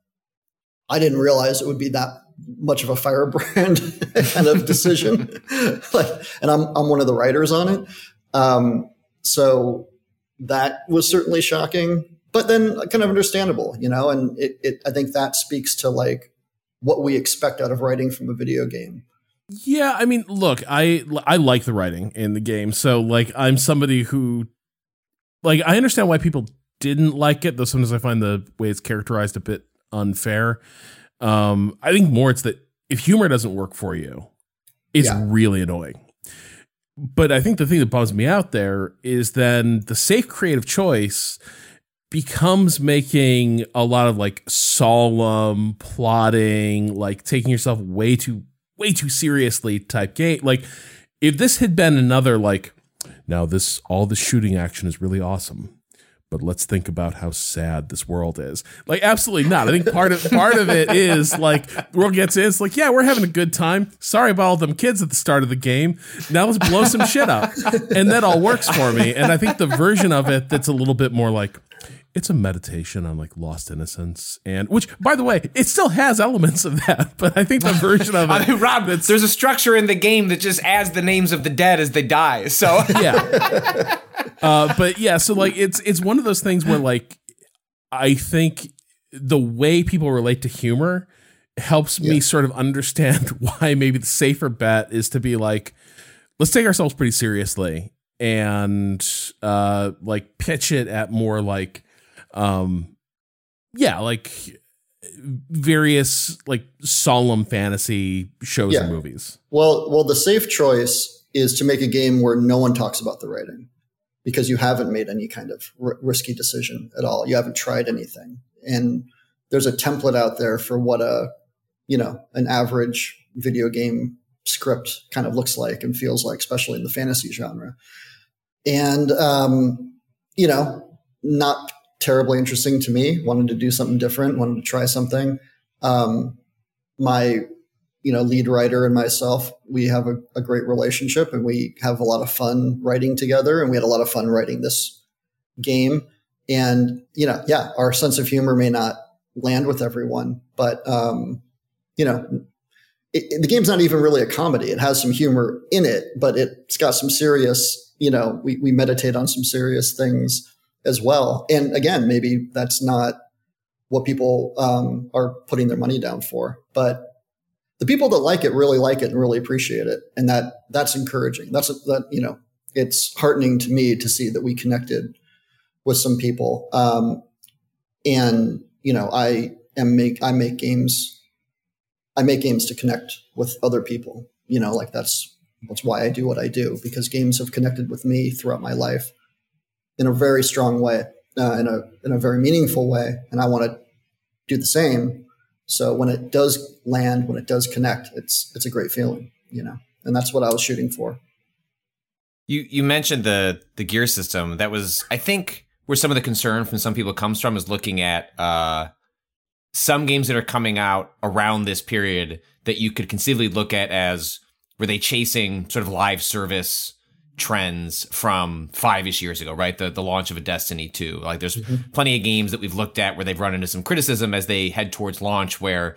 I didn't realize it would be that much of a firebrand kind of decision. And I'm one of the writers on it. So that was certainly shocking, but then kind of understandable, and I think that speaks to like, what we expect out of writing from a video game. Yeah, I mean, look, I like the writing in the game. So like I'm somebody who like I understand why people didn't like it, though sometimes I find the way it's characterized a bit unfair. I think more it's that if humor doesn't work for you, it's really annoying. But I think the thing that bums me out there is then the safe creative choice becomes making a lot of like solemn plotting, like taking yourself way too seriously type game. Like if this had been another like, now all the shooting action is really awesome, but let's think about how sad this world is. Like absolutely not. I think part of it is like the world gets in. It's like, yeah, we're having a good time. Sorry about all them kids at the start of the game. Now let's blow some shit up, and that all works for me. And I think the version of it that's a little bit more like, it's a meditation on like lost innocence, and which, by the way, it still has elements of that. But I think the version of it, I mean, Rob, there's a structure in the game that just adds the names of the dead as they die. So yeah, but yeah, so like it's one of those things where like I think the way people relate to humor helps me sort of understand why maybe the safer bet is to be like, let's take ourselves pretty seriously and like pitch it at more like like various like solemn fantasy shows and movies. Well, the safe choice is to make a game where no one talks about the writing, because you haven't made any kind of risky decision at all. You haven't tried anything, and there's a template out there for what an average video game script kind of looks like and feels like, especially in the fantasy genre. And, not terribly interesting to me. Wanted to do something different, wanted to try something. My, lead writer and myself, we have a great relationship, and we have a lot of fun writing together, and we had a lot of fun writing this game. And, our sense of humor may not land with everyone, but, the game's not even really a comedy. It has some humor in it, but it's got some serious, we meditate on some serious things as well. And again, maybe that's not what people are putting their money down for, but the people that like it and really appreciate it. And that's encouraging. It's heartening to me to see that we connected with some people. I make games to connect with other people, that's why I do what I do, because games have connected with me throughout my life in a very strong way, in a very meaningful way. And I want to do the same. So when it does land, when it does connect, it's a great feeling, and that's what I was shooting for. You mentioned the gear system. That was, I think, where some of the concern from some people comes from, is looking at, some games that are coming out around this period that you could conceivably look at as, were they chasing sort of live service trends from 5-ish years ago, right? The launch of a Destiny 2. Like there's plenty of games that we've looked at where they've run into some criticism as they head towards launch, where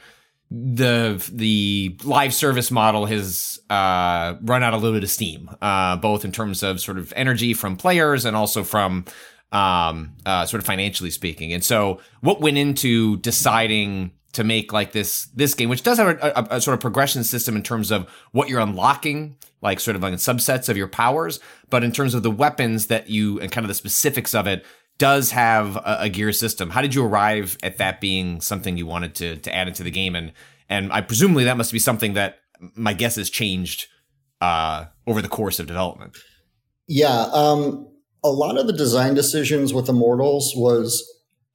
the live service model has run out a little bit of steam, both in terms of sort of energy from players and also from sort of financially speaking. And so what went into deciding to make like this game, which does have a sort of progression system in terms of what you're unlocking, like sort of like subsets of your powers, but in terms of the weapons that you, and kind of the specifics of it, does have a gear system. How did you arrive at that being something you wanted to add into the game? And I presumably that must be something that, my guess, has changed over the course of development. Yeah. A lot of the design decisions with Immortals was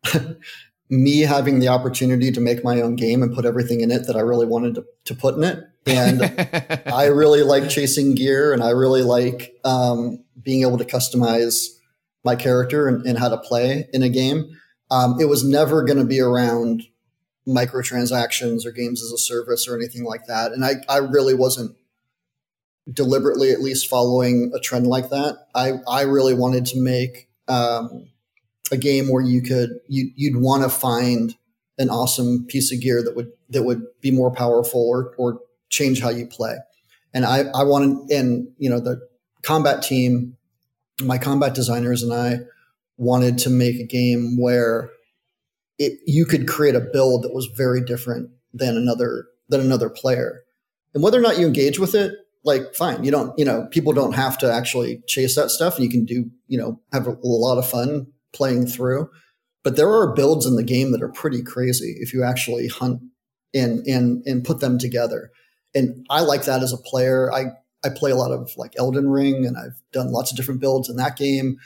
me having the opportunity to make my own game and put everything in it that I really wanted to put in it. And I really like chasing gear, and I really like being able to customize my character and how to play in a game. It was never going to be around microtransactions or games as a service or anything like that. And I really wasn't deliberately, at least, following a trend like that. I really wanted to make a game where you'd want to find an awesome piece of gear that would be more powerful or change how you play. And I wanted, and the combat team, my combat designers and I wanted to make a game where you could create a build that was very different than another player. And whether or not you engage with it, like, fine, people don't have to actually chase that stuff, and you can do, have a lot of fun playing through. But there are builds in the game that are pretty crazy if you actually hunt and put them together. And I like that as a player. I play a lot of like Elden Ring, and I've done lots of different builds in that game.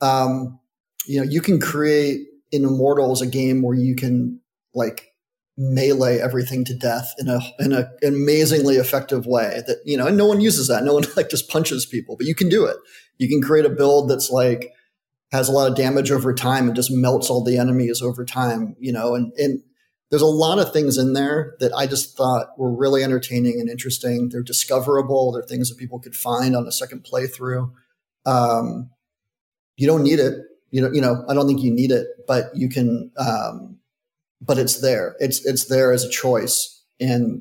You can create in Immortals a game where you can like melee everything to death in an amazingly effective way that, and no one uses that. No one like just punches people, but you can do it. You can create a build that's like, has a lot of damage over time and just melts all the enemies over time, and there's a lot of things in there that I just thought were really entertaining and interesting. They're discoverable. They're things that people could find on a second playthrough. You don't need it. I don't think you need it, but you can, but it's there. It's there as a choice. And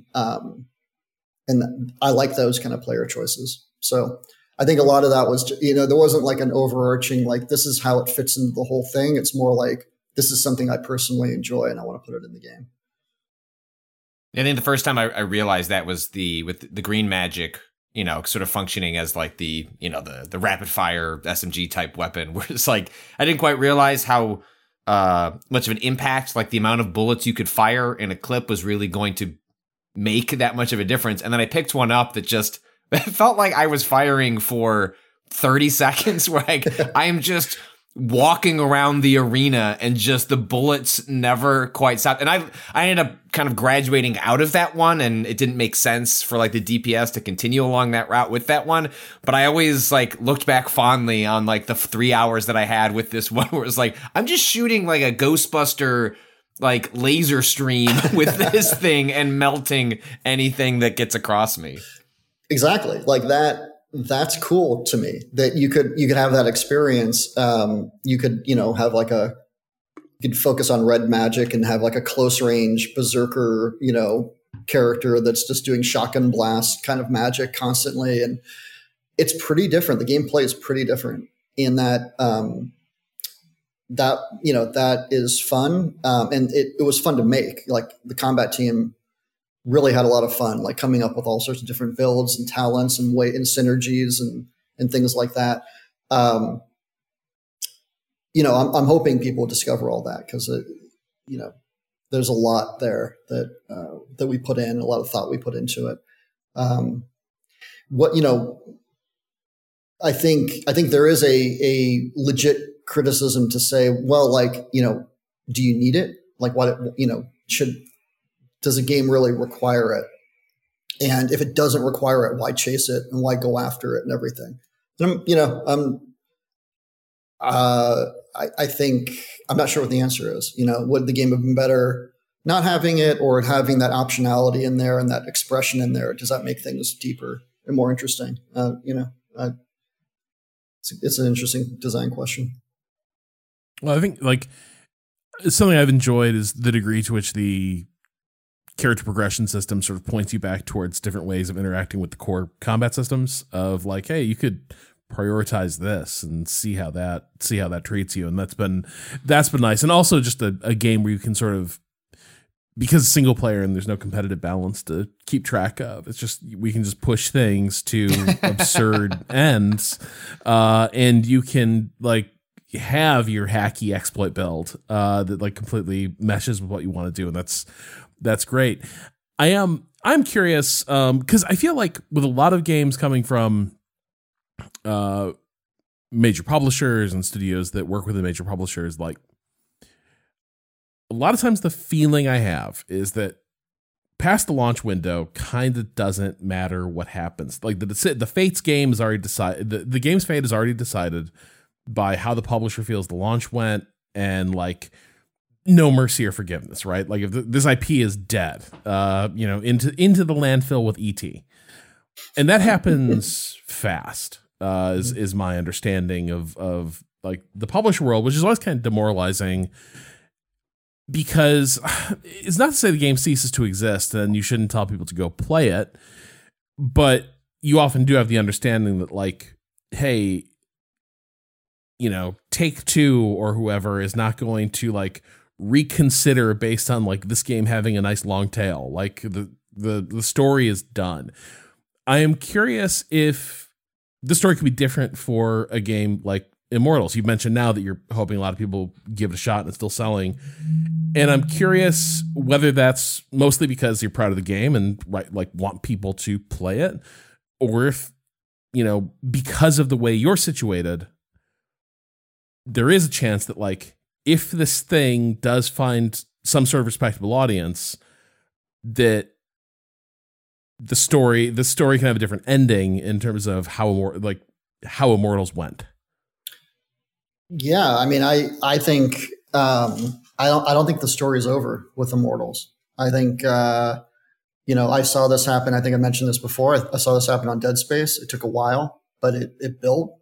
I like those kind of player choices. So I think a lot of that was, there wasn't like an overarching, like, this is how it fits into the whole thing. It's more like, this is something I personally enjoy and I want to put it in the game. I think the first time I realized that was with the green magic, sort of functioning as like the rapid fire SMG type weapon, where it's like, I didn't quite realize how much of an impact, like the amount of bullets you could fire in a clip was really going to make that much of a difference. And then I picked one up that just it felt like I was firing for 30 seconds, where I am just walking around the arena and just the bullets never quite stopped. And I ended up kind of graduating out of that one, and it didn't make sense for like the DPS to continue along that route with that one. But I always like looked back fondly on like the 3 hours that I had with this one, where it was like, I'm just shooting like a Ghostbuster like laser stream with this thing and melting anything that gets across me. Exactly. Like that's cool to me that you could have that experience. You could, have like you could focus on red magic and have like a close range berserker, character that's just doing shotgun blast kind of magic constantly. And it's pretty different. The gameplay is pretty different in that, that is fun. And it was fun to make. Like the combat team really had a lot of fun, like coming up with all sorts of different builds and talents and and synergies and things like that. I'm hoping people discover all that, because there's a lot there that we put in, a lot of thought we put into it. I think there is a legit criticism to say, well, like, do you need it? Like, what, does a game really require it? And if it doesn't require it, why chase it and why go after it and everything? I think I'm not sure what the answer is. Would the game have been better not having it, or having that optionality in there and that expression in there? Does that make things deeper and more interesting? It's an interesting design question. Well, I think like something I've enjoyed is the degree to which the character progression system sort of points you back towards different ways of interacting with the core combat systems of like, hey, you could prioritize this and see how that treats you. And that's been nice. And also just a game where you can sort of, because it's single player and there's no competitive balance to keep track of, it's just, we can just push things to absurd ends. And you can like have your hacky exploit build that like completely meshes with what you want to do. And that's great. I'm curious because I feel like with a lot of games coming from major publishers and studios that work with the major publishers, like a lot of times the feeling I have is that past the launch window kind of doesn't matter what happens. Like the Fate's game is already decided. The game's fate is already decided by how the publisher feels the launch went, and like no mercy or forgiveness, right? Like if this IP is dead, into the landfill with ET, and that happens fast. Is my understanding of like the publisher world, which is always kind of demoralizing, because it's not to say the game ceases to exist and you shouldn't tell people to go play it, but you often do have the understanding that like, hey, Take-Two or whoever is not going to like reconsider based on like this game having a nice long tail. Like the story is done. I am curious if the story could be different for a game like Immortals. You mentioned now that you're hoping a lot of people give it a shot and it's still selling. And I'm curious whether that's mostly because you're proud of the game and want people to play it, or if, because of the way you're situated, there is a chance that like, if this thing does find some sort of respectable audience, that the story can have a different ending in terms of how Immortals went. Yeah, I mean, I think I don't think the story's over with Immortals. I think I saw this happen. I think I mentioned this before. I saw this happen on Dead Space. It took a while, but it built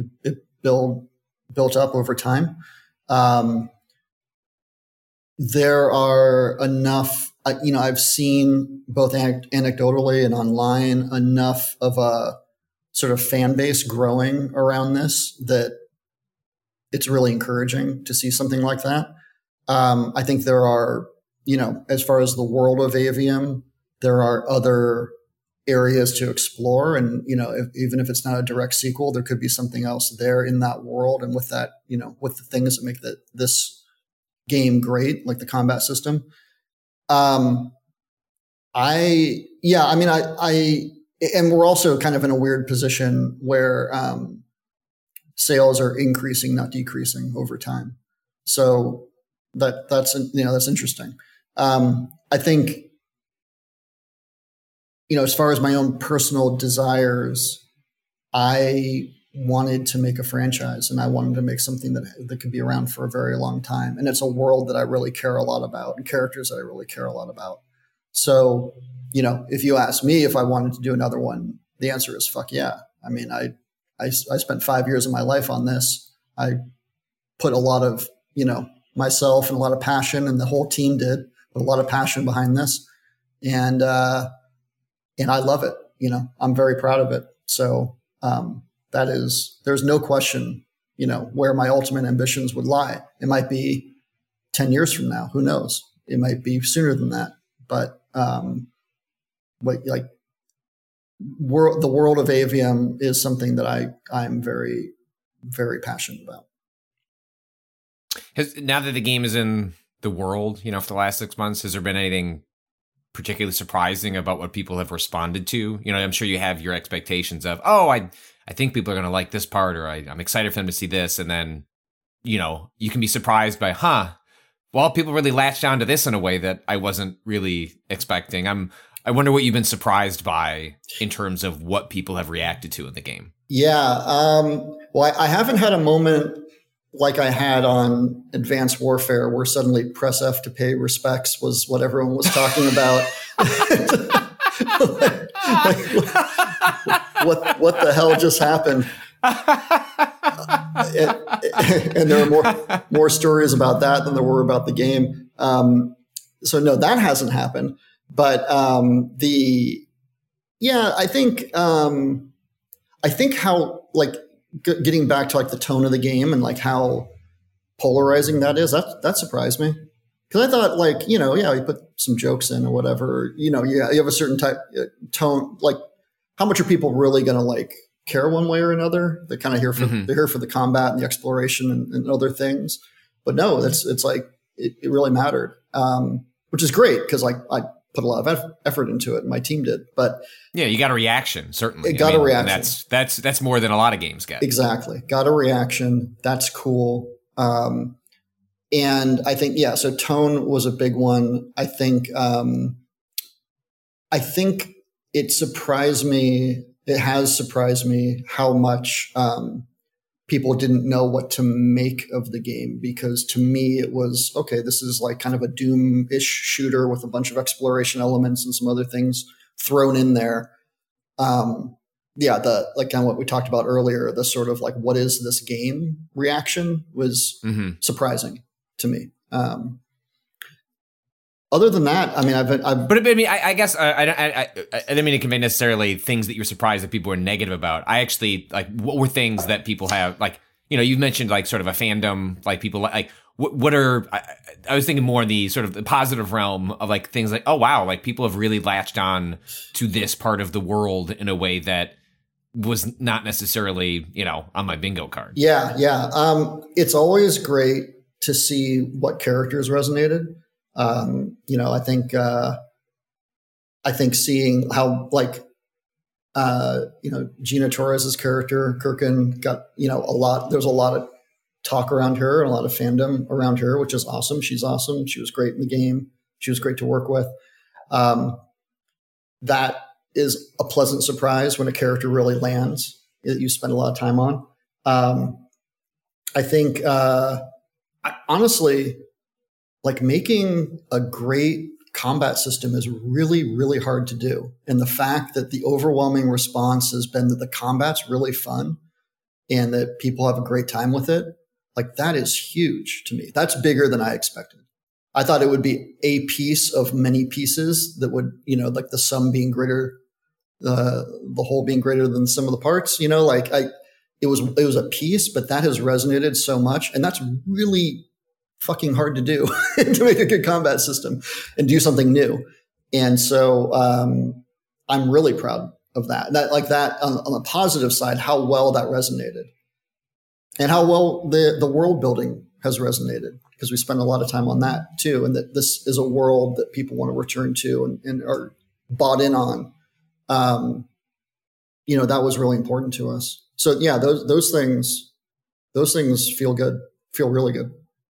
up over time. There are enough. I've seen both anecdotally and online enough of a sort of fan base growing around this that it's really encouraging to see something like that. I think there are as far as the world of Avium, there are other areas to explore. And, even if it's not a direct sequel, there could be something else there in that world. And with that, with the things that make this game great, like the combat system. And we're also kind of in a weird position where sales are increasing, not decreasing over time. So that's interesting. I think, as far as my own personal desires, I wanted to make a franchise and I wanted to make something that could be around for a very long time. And it's a world that I really care a lot about and characters that I really care a lot about. So, if you ask me if I wanted to do another one, the answer is fuck yeah. I mean, I spent 5 years of my life on this. I put a lot of, myself and a lot of passion, and the whole team did put a lot of passion behind this. And I love it. I'm very proud of it. So, there's no question, where my ultimate ambitions would lie. It might be 10 years from now. Who knows? It might be sooner than that. But the world of Avium is something that I'm very, very passionate about. Now that the game is in the world, for the last 6 months, has there been anything particularly surprising about what people have responded to? I'm sure you have your expectations of, I think people are going to like this part, or I'm excited for them to see this. And then, you can be surprised by, people really latched onto this in a way that I wasn't really expecting. I wonder what you've been surprised by in terms of what people have reacted to in the game. Yeah. I haven't had a moment like I had on Advanced Warfare, where suddenly press F to pay respects was what everyone was talking about. What the hell just happened? And there are more stories about that than there were about the game. So no, that hasn't happened. But I think how getting back to the tone of the game and how polarizing that is, that surprised me. Because I thought you put some jokes in or whatever, you have a certain type tone, how much are people really going to care one way or another? They're kind of here for they're here for the combat and the exploration and other things. But no, it really mattered, which is great because I put a lot of effort into it, and my team did. But yeah, you got a reaction, certainly. It got a reaction. That's more than a lot of games get. Exactly, got a reaction. That's cool. And I think so tone was a big one. I think it surprised me. It has surprised me how much people didn't know what to make of the game, because to me it was, okay, this is kind of a Doom-ish shooter with a bunch of exploration elements and some other things thrown in there. Kind of what we talked about earlier, the sort of what is this game reaction was surprising to me. Other than that, I mean, I guess I didn't mean to convey necessarily things that you're surprised that people were negative about. I actually what were things that people have you've mentioned sort of a fandom, people what are I was thinking more in the sort of the positive realm of things oh wow, people have really latched on to this part of the world in a way that was not necessarily on my bingo card. Yeah. It's always great to see what characters resonated. I think seeing how Gina Torres's character Kirkin got there's a lot of talk around her and a lot of fandom around her, which is awesome. She's awesome. She was great in the game. She was great to work with. That is a pleasant surprise when a character really lands that you spend a lot of time on. I think honestly, making a great combat system is really, really hard to do. And the fact that the overwhelming response has been that the combat's really fun and that people have a great time with it, that is huge to me. That's bigger than I expected. I thought it would be a piece of many pieces that would, the sum being greater, the whole being greater than the sum of the parts, it was a piece, but that has resonated so much. And that's really fucking hard to do to make a good combat system and do something new. And so I'm really proud of that. That on the positive side, how well that resonated and how well the world building has resonated, because we spend a lot of time on that too. And that this is a world that people want to return to and are bought in on. That was really important to us. So yeah, those things feel good, feel really good.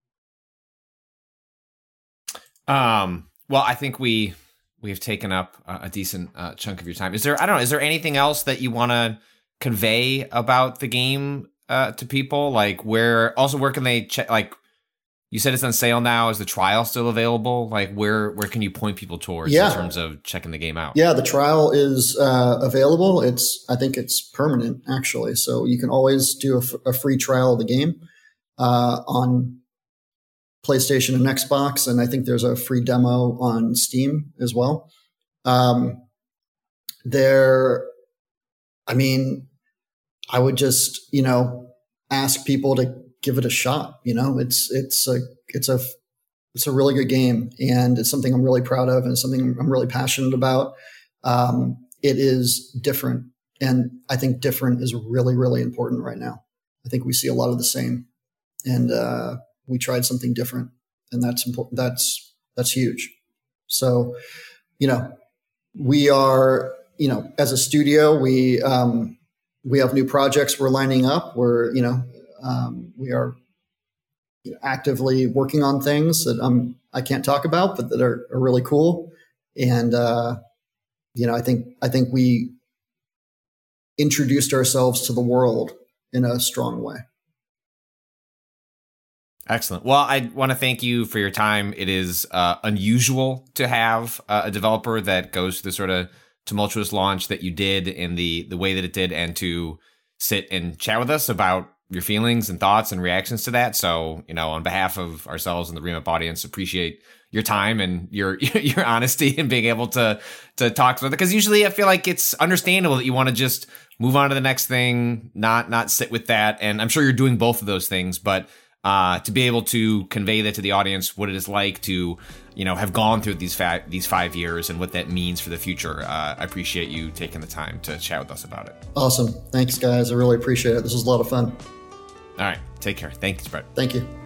Well, I think we have taken up a decent chunk of your time. Is there anything else that you want to convey about the game to people? Like where can they check? Like you said, it's on sale now. Is the trial still available? Like where can you point people towards in terms of checking the game out? Yeah, the trial is available. I think it's permanent actually. So you can always do a free trial of the game on PlayStation and Xbox, and I think there's a free demo on Steam as well. I would just, ask people to give it a shot. It's a really good game, and it's something I'm really proud of and something I'm really passionate about. It is different, and I think different is really, really important right now. I think we see a lot of the same, and we tried something different, and that's important. That's huge. So, we are, as a studio, we have new projects we're lining up. We are actively working on things that I can't talk about, but that are really cool. And I think we introduced ourselves to the world in a strong way. Excellent. Well, I want to thank you for your time. It is unusual to have a developer that goes through the sort of tumultuous launch that you did in the way that it did, and to sit and chat with us about your feelings and thoughts and reactions to that. So, on behalf of ourselves and the Remap audience, appreciate your time and your honesty and being able to talk to it. Because usually I feel like it's understandable that you want to just move on to the next thing, not sit with that. And I'm sure you're doing both of those things, but to be able to convey that to the audience, what it is like to, have gone through these 5 years and what that means for the future. I appreciate you taking the time to chat with us about it. Awesome. Thanks, guys. I really appreciate it. This was a lot of fun. All right. Take care. Thanks, Brett. Thank you.